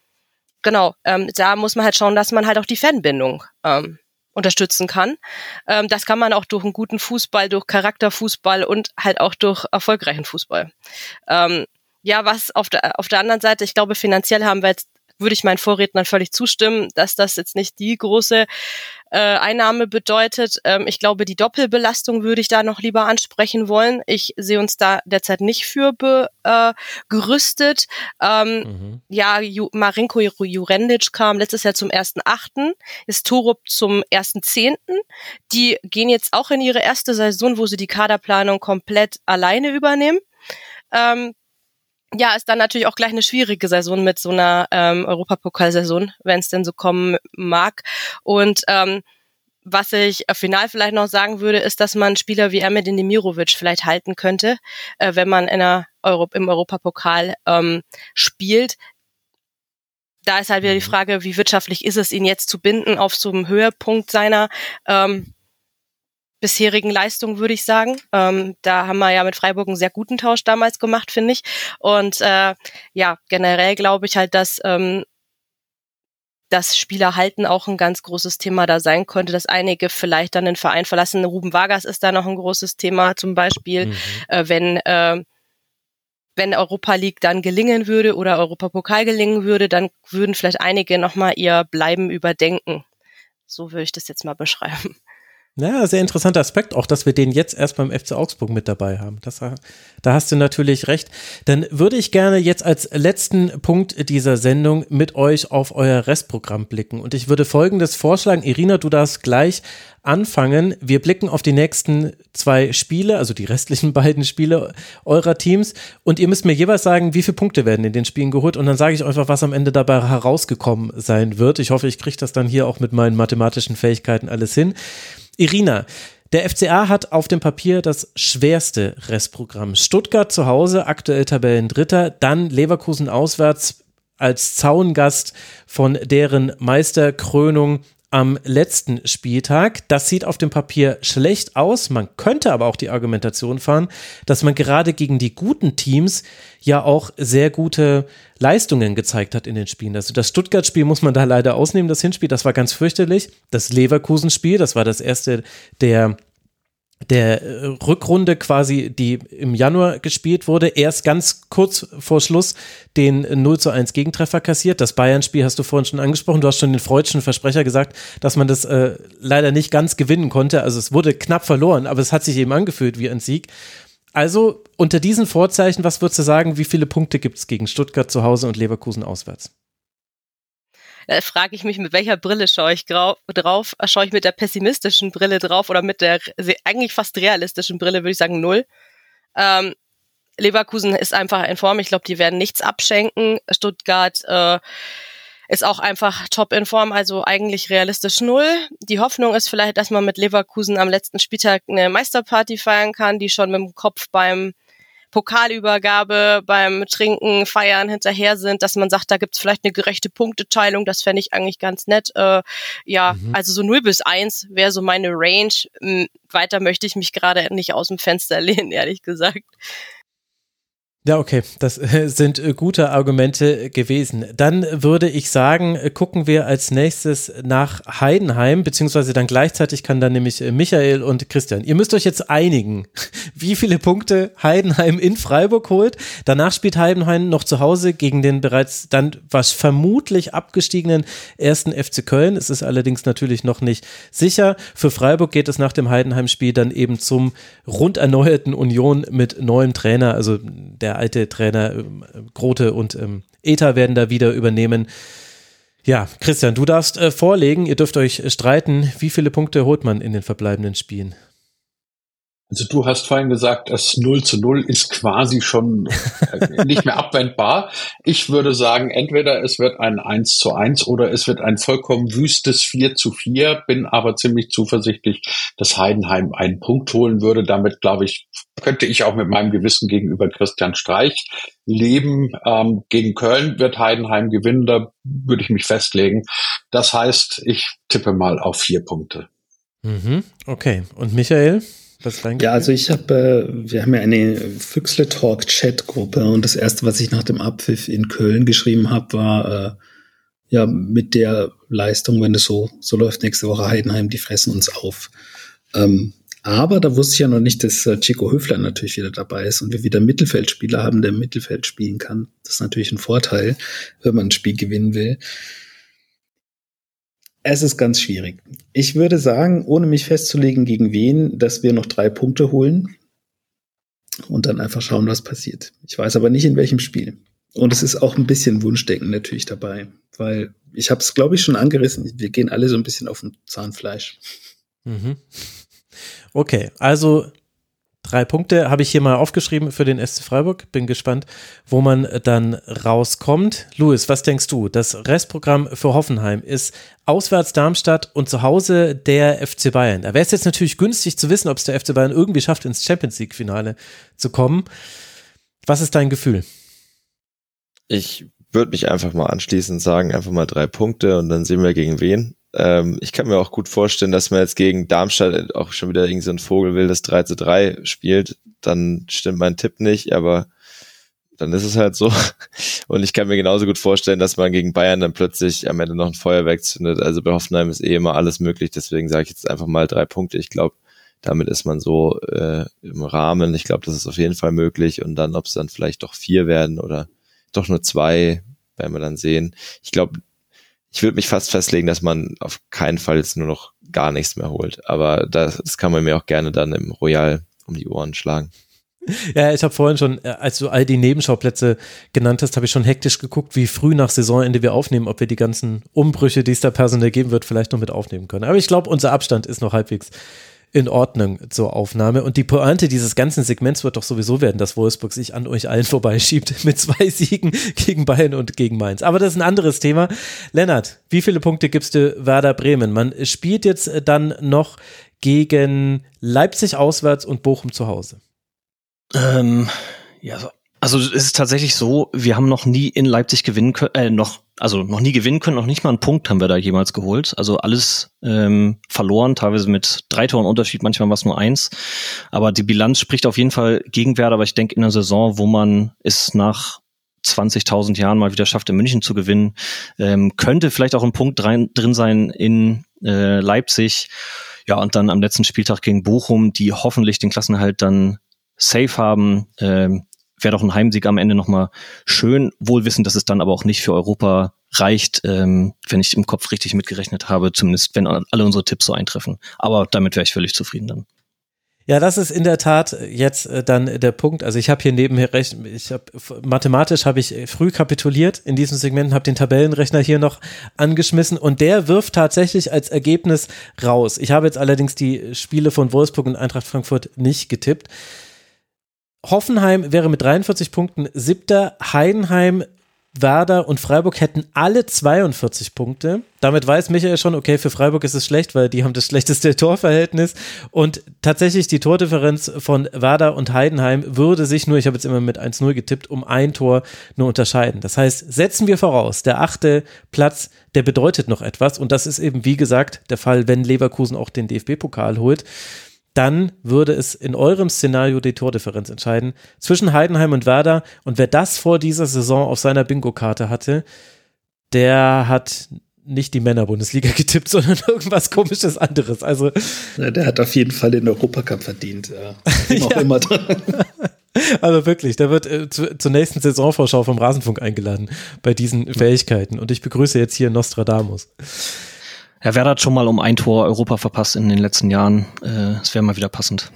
da muss man halt schauen, dass man halt auch die Fanbindung unterstützen kann. Das kann man auch durch einen guten Fußball, durch Charakterfußball und halt auch durch erfolgreichen Fußball. Was auf der anderen Seite, ich glaube, finanziell haben wir jetzt, würde ich meinen Vorrednern völlig zustimmen, dass das jetzt nicht die große Einnahme bedeutet. Ich glaube, die Doppelbelastung würde ich da noch lieber ansprechen wollen. Ich sehe uns da derzeit nicht für gerüstet. Marinko Jurendic kam letztes Jahr zum 1.8., ist Torup zum 1.10. Die gehen jetzt auch in ihre erste Saison, wo sie die Kaderplanung komplett alleine übernehmen. Ist dann natürlich auch gleich eine schwierige Saison mit so einer Europapokalsaison, wenn es denn so kommen mag. Und was ich final vielleicht noch sagen würde, ist, dass man Spieler wie Ermedin Demirovic vielleicht halten könnte, wenn man im Europapokal spielt. Da ist halt wieder die Frage, wie wirtschaftlich ist es, ihn jetzt zu binden auf so einem Höhepunkt seiner bisherigen Leistung, würde ich sagen. Da haben wir ja mit Freiburg einen sehr guten Tausch damals gemacht, finde ich. Und generell glaube ich halt, dass das Spielerhalten auch ein ganz großes Thema da sein könnte, dass einige vielleicht dann den Verein verlassen. Ruben Vargas ist da noch ein großes Thema zum Beispiel, wenn Europa League dann gelingen würde oder Europapokal gelingen würde, dann würden vielleicht einige nochmal ihr Bleiben überdenken. So würde ich das jetzt mal beschreiben. Ja, sehr interessanter Aspekt, auch dass wir den jetzt erst beim FC Augsburg mit dabei haben. Da hast du natürlich recht. Dann würde ich gerne jetzt als letzten Punkt dieser Sendung mit euch auf euer Restprogramm blicken. Und ich würde Folgendes vorschlagen. Irina, du darfst gleich anfangen. Wir blicken auf die nächsten 2 Spiele, also die restlichen beiden Spiele eurer Teams. Und ihr müsst mir jeweils sagen, wie viele Punkte werden in den Spielen geholt. Und dann sage ich einfach, was am Ende dabei herausgekommen sein wird. Ich hoffe, ich kriege das dann hier auch mit meinen mathematischen Fähigkeiten alles hin. Irina, der FCA hat auf dem Papier das schwerste Restprogramm. Stuttgart zu Hause, aktuell Tabellendritter, dann Leverkusen auswärts, als Zaungast von deren Meisterkrönung am letzten Spieltag. Das sieht auf dem Papier schlecht aus. Man könnte aber auch die Argumentation fahren, dass man gerade gegen die guten Teams ja auch sehr gute Leistungen gezeigt hat in den Spielen. Also das Stuttgart-Spiel muss man da leider ausnehmen, das Hinspiel, das war ganz fürchterlich. Das Leverkusen-Spiel, das war das erste der Rückrunde quasi, die im Januar gespielt wurde, erst ganz kurz vor Schluss den 0:1 Gegentreffer kassiert. Das Bayern-Spiel hast du vorhin schon angesprochen. Du hast schon den freudschen Versprecher gesagt, dass man das leider nicht ganz gewinnen konnte. Also es wurde knapp verloren, aber es hat sich eben angefühlt wie ein Sieg. Also unter diesen Vorzeichen, was würdest du sagen, wie viele Punkte gibt es gegen Stuttgart zu Hause und Leverkusen auswärts? Da frage ich mich, mit welcher Brille schaue ich drauf? Schaue ich mit der pessimistischen Brille drauf oder mit der eigentlich fast realistischen Brille, würde ich sagen 0. Leverkusen ist einfach in Form. Ich glaube, die werden nichts abschenken. Stuttgart ist auch einfach top in Form, also eigentlich realistisch 0. Die Hoffnung ist vielleicht, dass man mit Leverkusen am letzten Spieltag eine Meisterparty feiern kann, die schon mit dem Kopf beim Pokalübergabe, beim Trinken, Feiern hinterher sind, dass man sagt, da gibt's vielleicht eine gerechte Punkteteilung, das fände ich eigentlich ganz nett. Also so 0-1 wäre so meine Range. Weiter möchte ich mich gerade nicht aus dem Fenster lehnen, ehrlich gesagt. Ja, okay, das sind gute Argumente gewesen. Dann würde ich sagen, gucken wir als nächstes nach Heidenheim, beziehungsweise dann gleichzeitig kann dann nämlich Michael und Christian. Ihr müsst euch jetzt einigen, wie viele Punkte Heidenheim in Freiburg holt. Danach spielt Heidenheim noch zu Hause gegen den bereits dann vermutlich abgestiegenen 1. FC Köln. Es ist allerdings natürlich noch nicht sicher. Für Freiburg geht es nach dem Heidenheim-Spiel dann eben zum rund erneuerten Union mit neuem Trainer, also der alte Trainer Grote und Eta werden da wieder übernehmen. Ja, Christian, du darfst vorlegen, ihr dürft euch streiten. Wie viele Punkte holt man in den verbleibenden Spielen? Also du hast vorhin gesagt, das 0:0 ist quasi schon nicht mehr abwendbar. Ich würde sagen, entweder es wird ein 1:1 oder es wird ein vollkommen wüstes 4:4, bin aber ziemlich zuversichtlich, dass Heidenheim einen Punkt holen würde. Damit, glaube ich, könnte ich auch mit meinem Gewissen gegenüber Christian Streich leben. Gegen Köln wird Heidenheim gewinnen, da würde ich mich festlegen. Das heißt, ich tippe mal auf 4 Punkte. Okay, und Michael? Ja, also wir haben ja eine Füchsle-Talk-Chat-Gruppe und das erste, was ich nach dem Abpfiff in Köln geschrieben habe, war, mit der Leistung, wenn es so läuft nächste Woche Heidenheim, die fressen uns auf. Aber da wusste ich ja noch nicht, dass Chico Höfler natürlich wieder dabei ist und wir wieder einen Mittelfeldspieler haben, der im Mittelfeld spielen kann. Das ist natürlich ein Vorteil, wenn man ein Spiel gewinnen will. Es ist ganz schwierig. Ich würde sagen, ohne mich festzulegen, gegen wen, dass wir noch 3 Punkte holen und dann einfach schauen, was passiert. Ich weiß aber nicht, in welchem Spiel. Und es ist auch ein bisschen Wunschdenken natürlich dabei, weil ich habe es, glaube ich, schon angerissen. Wir gehen alle so ein bisschen auf dem Zahnfleisch. Okay, also 3 Punkte habe ich hier mal aufgeschrieben für den SC Freiburg. Bin gespannt, wo man dann rauskommt. Louis, was denkst du? Das Restprogramm für Hoffenheim ist auswärts Darmstadt und zu Hause der FC Bayern. Da wäre es jetzt natürlich günstig zu wissen, ob es der FC Bayern irgendwie schafft, ins Champions-League-Finale zu kommen. Was ist dein Gefühl? Ich würde mich einfach mal anschließen und sagen, einfach mal 3 Punkte und dann sehen wir gegen wen. Ich kann mir auch gut vorstellen, dass man jetzt gegen Darmstadt auch schon wieder irgend so ein Vogelwildes 3:3 spielt. Dann stimmt mein Tipp nicht, aber dann ist es halt so. Und ich kann mir genauso gut vorstellen, dass man gegen Bayern dann plötzlich am Ende noch ein Feuerwerk zündet. Also bei Hoffenheim ist immer alles möglich, deswegen sage ich jetzt einfach mal 3 Punkte. Ich glaube, damit ist man so im Rahmen. Ich glaube, das ist auf jeden Fall möglich. Und dann, ob es dann vielleicht doch 4 werden oder doch nur 2, werden wir dann sehen. Ich glaube, ich würde mich fast festlegen, dass man auf keinen Fall jetzt nur noch gar nichts mehr holt. Aber das kann man mir auch gerne dann im Royal um die Ohren schlagen. Ja, ich habe vorhin schon, als du all die Nebenschauplätze genannt hast, habe ich schon hektisch geguckt, wie früh nach Saisonende wir aufnehmen, ob wir die ganzen Umbrüche, die es da personell geben wird, vielleicht noch mit aufnehmen können. Aber ich glaube, unser Abstand ist noch halbwegs in Ordnung zur Aufnahme. Und die Pointe dieses ganzen Segments wird doch sowieso werden, dass Wolfsburg sich an euch allen vorbeischiebt mit 2 Siegen gegen Bayern und gegen Mainz. Aber das ist ein anderes Thema. Lennart, wie viele Punkte gibst du Werder Bremen? Man spielt jetzt dann noch gegen Leipzig auswärts und Bochum zu Hause. So Also es ist tatsächlich so, wir haben noch nie in Leipzig gewinnen können, noch nie gewinnen können, noch nicht mal einen Punkt haben wir da jemals geholt. Also alles verloren, teilweise mit 3 Toren Unterschied, manchmal war es nur 1. Aber die Bilanz spricht auf jeden Fall gegen Werder, aber ich denke in einer Saison, wo man es nach 20.000 Jahren mal wieder schafft, in München zu gewinnen, könnte vielleicht auch ein Punkt drin sein in Leipzig. Ja, und dann am letzten Spieltag gegen Bochum, die hoffentlich den Klassenerhalt dann safe haben, wäre doch ein Heimsieg am Ende nochmal schön, wohl wissend, dass es dann aber auch nicht für Europa reicht, wenn ich im Kopf richtig mitgerechnet habe, zumindest wenn alle unsere Tipps so eintreffen. Aber damit wäre ich völlig zufrieden dann. Ja, das ist in der Tat jetzt dann der Punkt. Also ich habe hier nebenher mathematisch habe ich früh kapituliert in diesem Segment, habe den Tabellenrechner hier noch angeschmissen und der wirft tatsächlich als Ergebnis raus. Ich habe jetzt allerdings die Spiele von Wolfsburg und Eintracht Frankfurt nicht getippt. Hoffenheim wäre mit 43 Punkten 7. Heidenheim, Werder und Freiburg hätten alle 42 Punkte. Damit weiß Michael schon, okay, für Freiburg ist es schlecht, weil die haben das schlechteste Torverhältnis. Und tatsächlich die Tordifferenz von Werder und Heidenheim würde sich nur, ich habe jetzt immer mit 1-0 getippt, um ein Tor nur unterscheiden. Das heißt, setzen wir voraus, der 8. Platz, der bedeutet noch etwas. Und das ist eben, wie gesagt, der Fall, wenn Leverkusen auch den DFB-Pokal holt. Dann würde es in eurem Szenario die Tordifferenz entscheiden zwischen Heidenheim und Werder. Und wer das vor dieser Saison auf seiner Bingo-Karte hatte, der hat nicht die Männer-Bundesliga getippt, sondern irgendwas Komisches anderes. Also, ja, der hat auf jeden Fall den Europacup verdient. Ja. Auch immer dran. Aber wirklich, der wird zur nächsten Saisonvorschau vom Rasenfunk eingeladen bei diesen Fähigkeiten. Und ich begrüße jetzt hier Nostradamus. Ja, Werder hat schon mal um ein Tor Europa verpasst in den letzten Jahren. Es wäre mal wieder passend.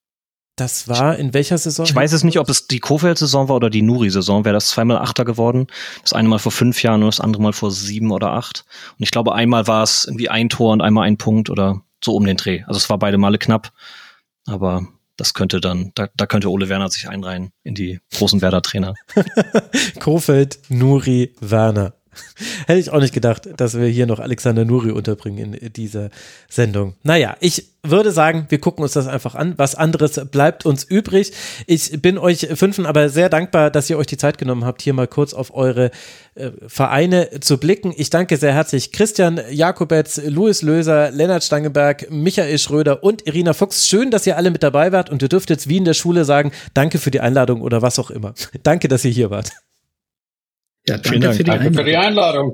Das war in welcher Saison? Ich weiß es nicht, ob es die Kofeld-Saison war oder die Nuri-Saison. Wäre das zweimal Achter geworden. Das eine Mal vor 5 Jahren und das andere Mal vor 7 oder 8. Und ich glaube, einmal war es irgendwie ein Tor und einmal ein Punkt oder so um den Dreh. Also es war beide Male knapp. Aber das könnte dann, da könnte Ole Werner sich einreihen in die großen Werder-Trainer. Kofeld, Nuri, Werner. Hätte ich auch nicht gedacht, dass wir hier noch Alexander Nuri unterbringen in dieser Sendung. Naja, ich würde sagen, wir gucken uns das einfach an. Was anderes bleibt uns übrig. Ich bin euch Fünfen aber sehr dankbar, dass ihr euch die Zeit genommen habt, hier mal kurz auf eure Vereine zu blicken. Ich danke sehr herzlich Christian Jakobetz, Louis Löser, Lennart Stangenberg, Michael Schröder und Irina Fuchs. Schön, dass ihr alle mit dabei wart und ihr dürft jetzt wie in der Schule sagen, danke für die Einladung oder was auch immer. Danke, dass ihr hier wart. Ja, danke für die Einladung.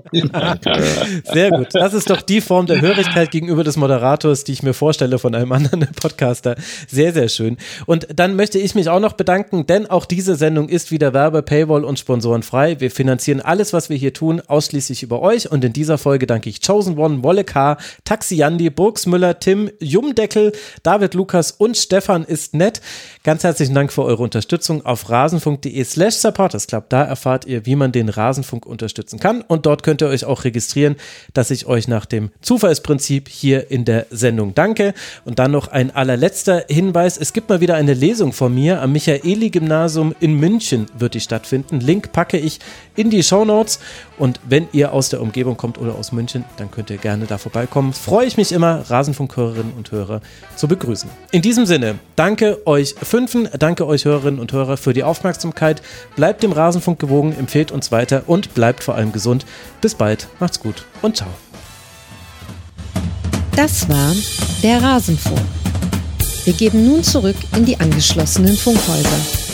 Sehr gut. Das ist doch die Form der Hörigkeit gegenüber des Moderators, die ich mir vorstelle von einem anderen Podcaster. Sehr, sehr schön. Und dann möchte ich mich auch noch bedanken, denn auch diese Sendung ist wieder Werbe-, Paywall- und sponsorenfrei. Wir finanzieren alles, was wir hier tun, ausschließlich über euch. Und in dieser Folge danke ich Chosen One, Wolle K., Taxi Yandi, Burgsmüller, Tim, Jumdeckel, David Lukas und Stefan ist nett. Ganz herzlichen Dank für eure Unterstützung auf rasenfunk.de/supportersclub. Da erfahrt ihr, wie man den Rasenfunk unterstützen kann und dort könnt ihr euch auch registrieren, dass ich euch nach dem Zufallsprinzip hier in der Sendung danke. Und dann noch ein allerletzter Hinweis, es gibt mal wieder eine Lesung von mir am Michaeli-Gymnasium in München wird die stattfinden. Link packe ich in die Shownotes und wenn ihr aus der Umgebung kommt oder aus München, dann könnt ihr gerne da vorbeikommen. Freue ich mich immer, Rasenfunk-Hörerinnen und Hörer zu begrüßen. In diesem Sinne, danke euch Fünfen, danke euch Hörerinnen und Hörer für die Aufmerksamkeit. Bleibt dem Rasenfunk gewogen, empfehlt uns weiter und bleibt vor allem gesund. Bis bald, macht's gut und ciao. Das war der Rasenfunk. Wir geben nun zurück in die angeschlossenen Funkhäuser.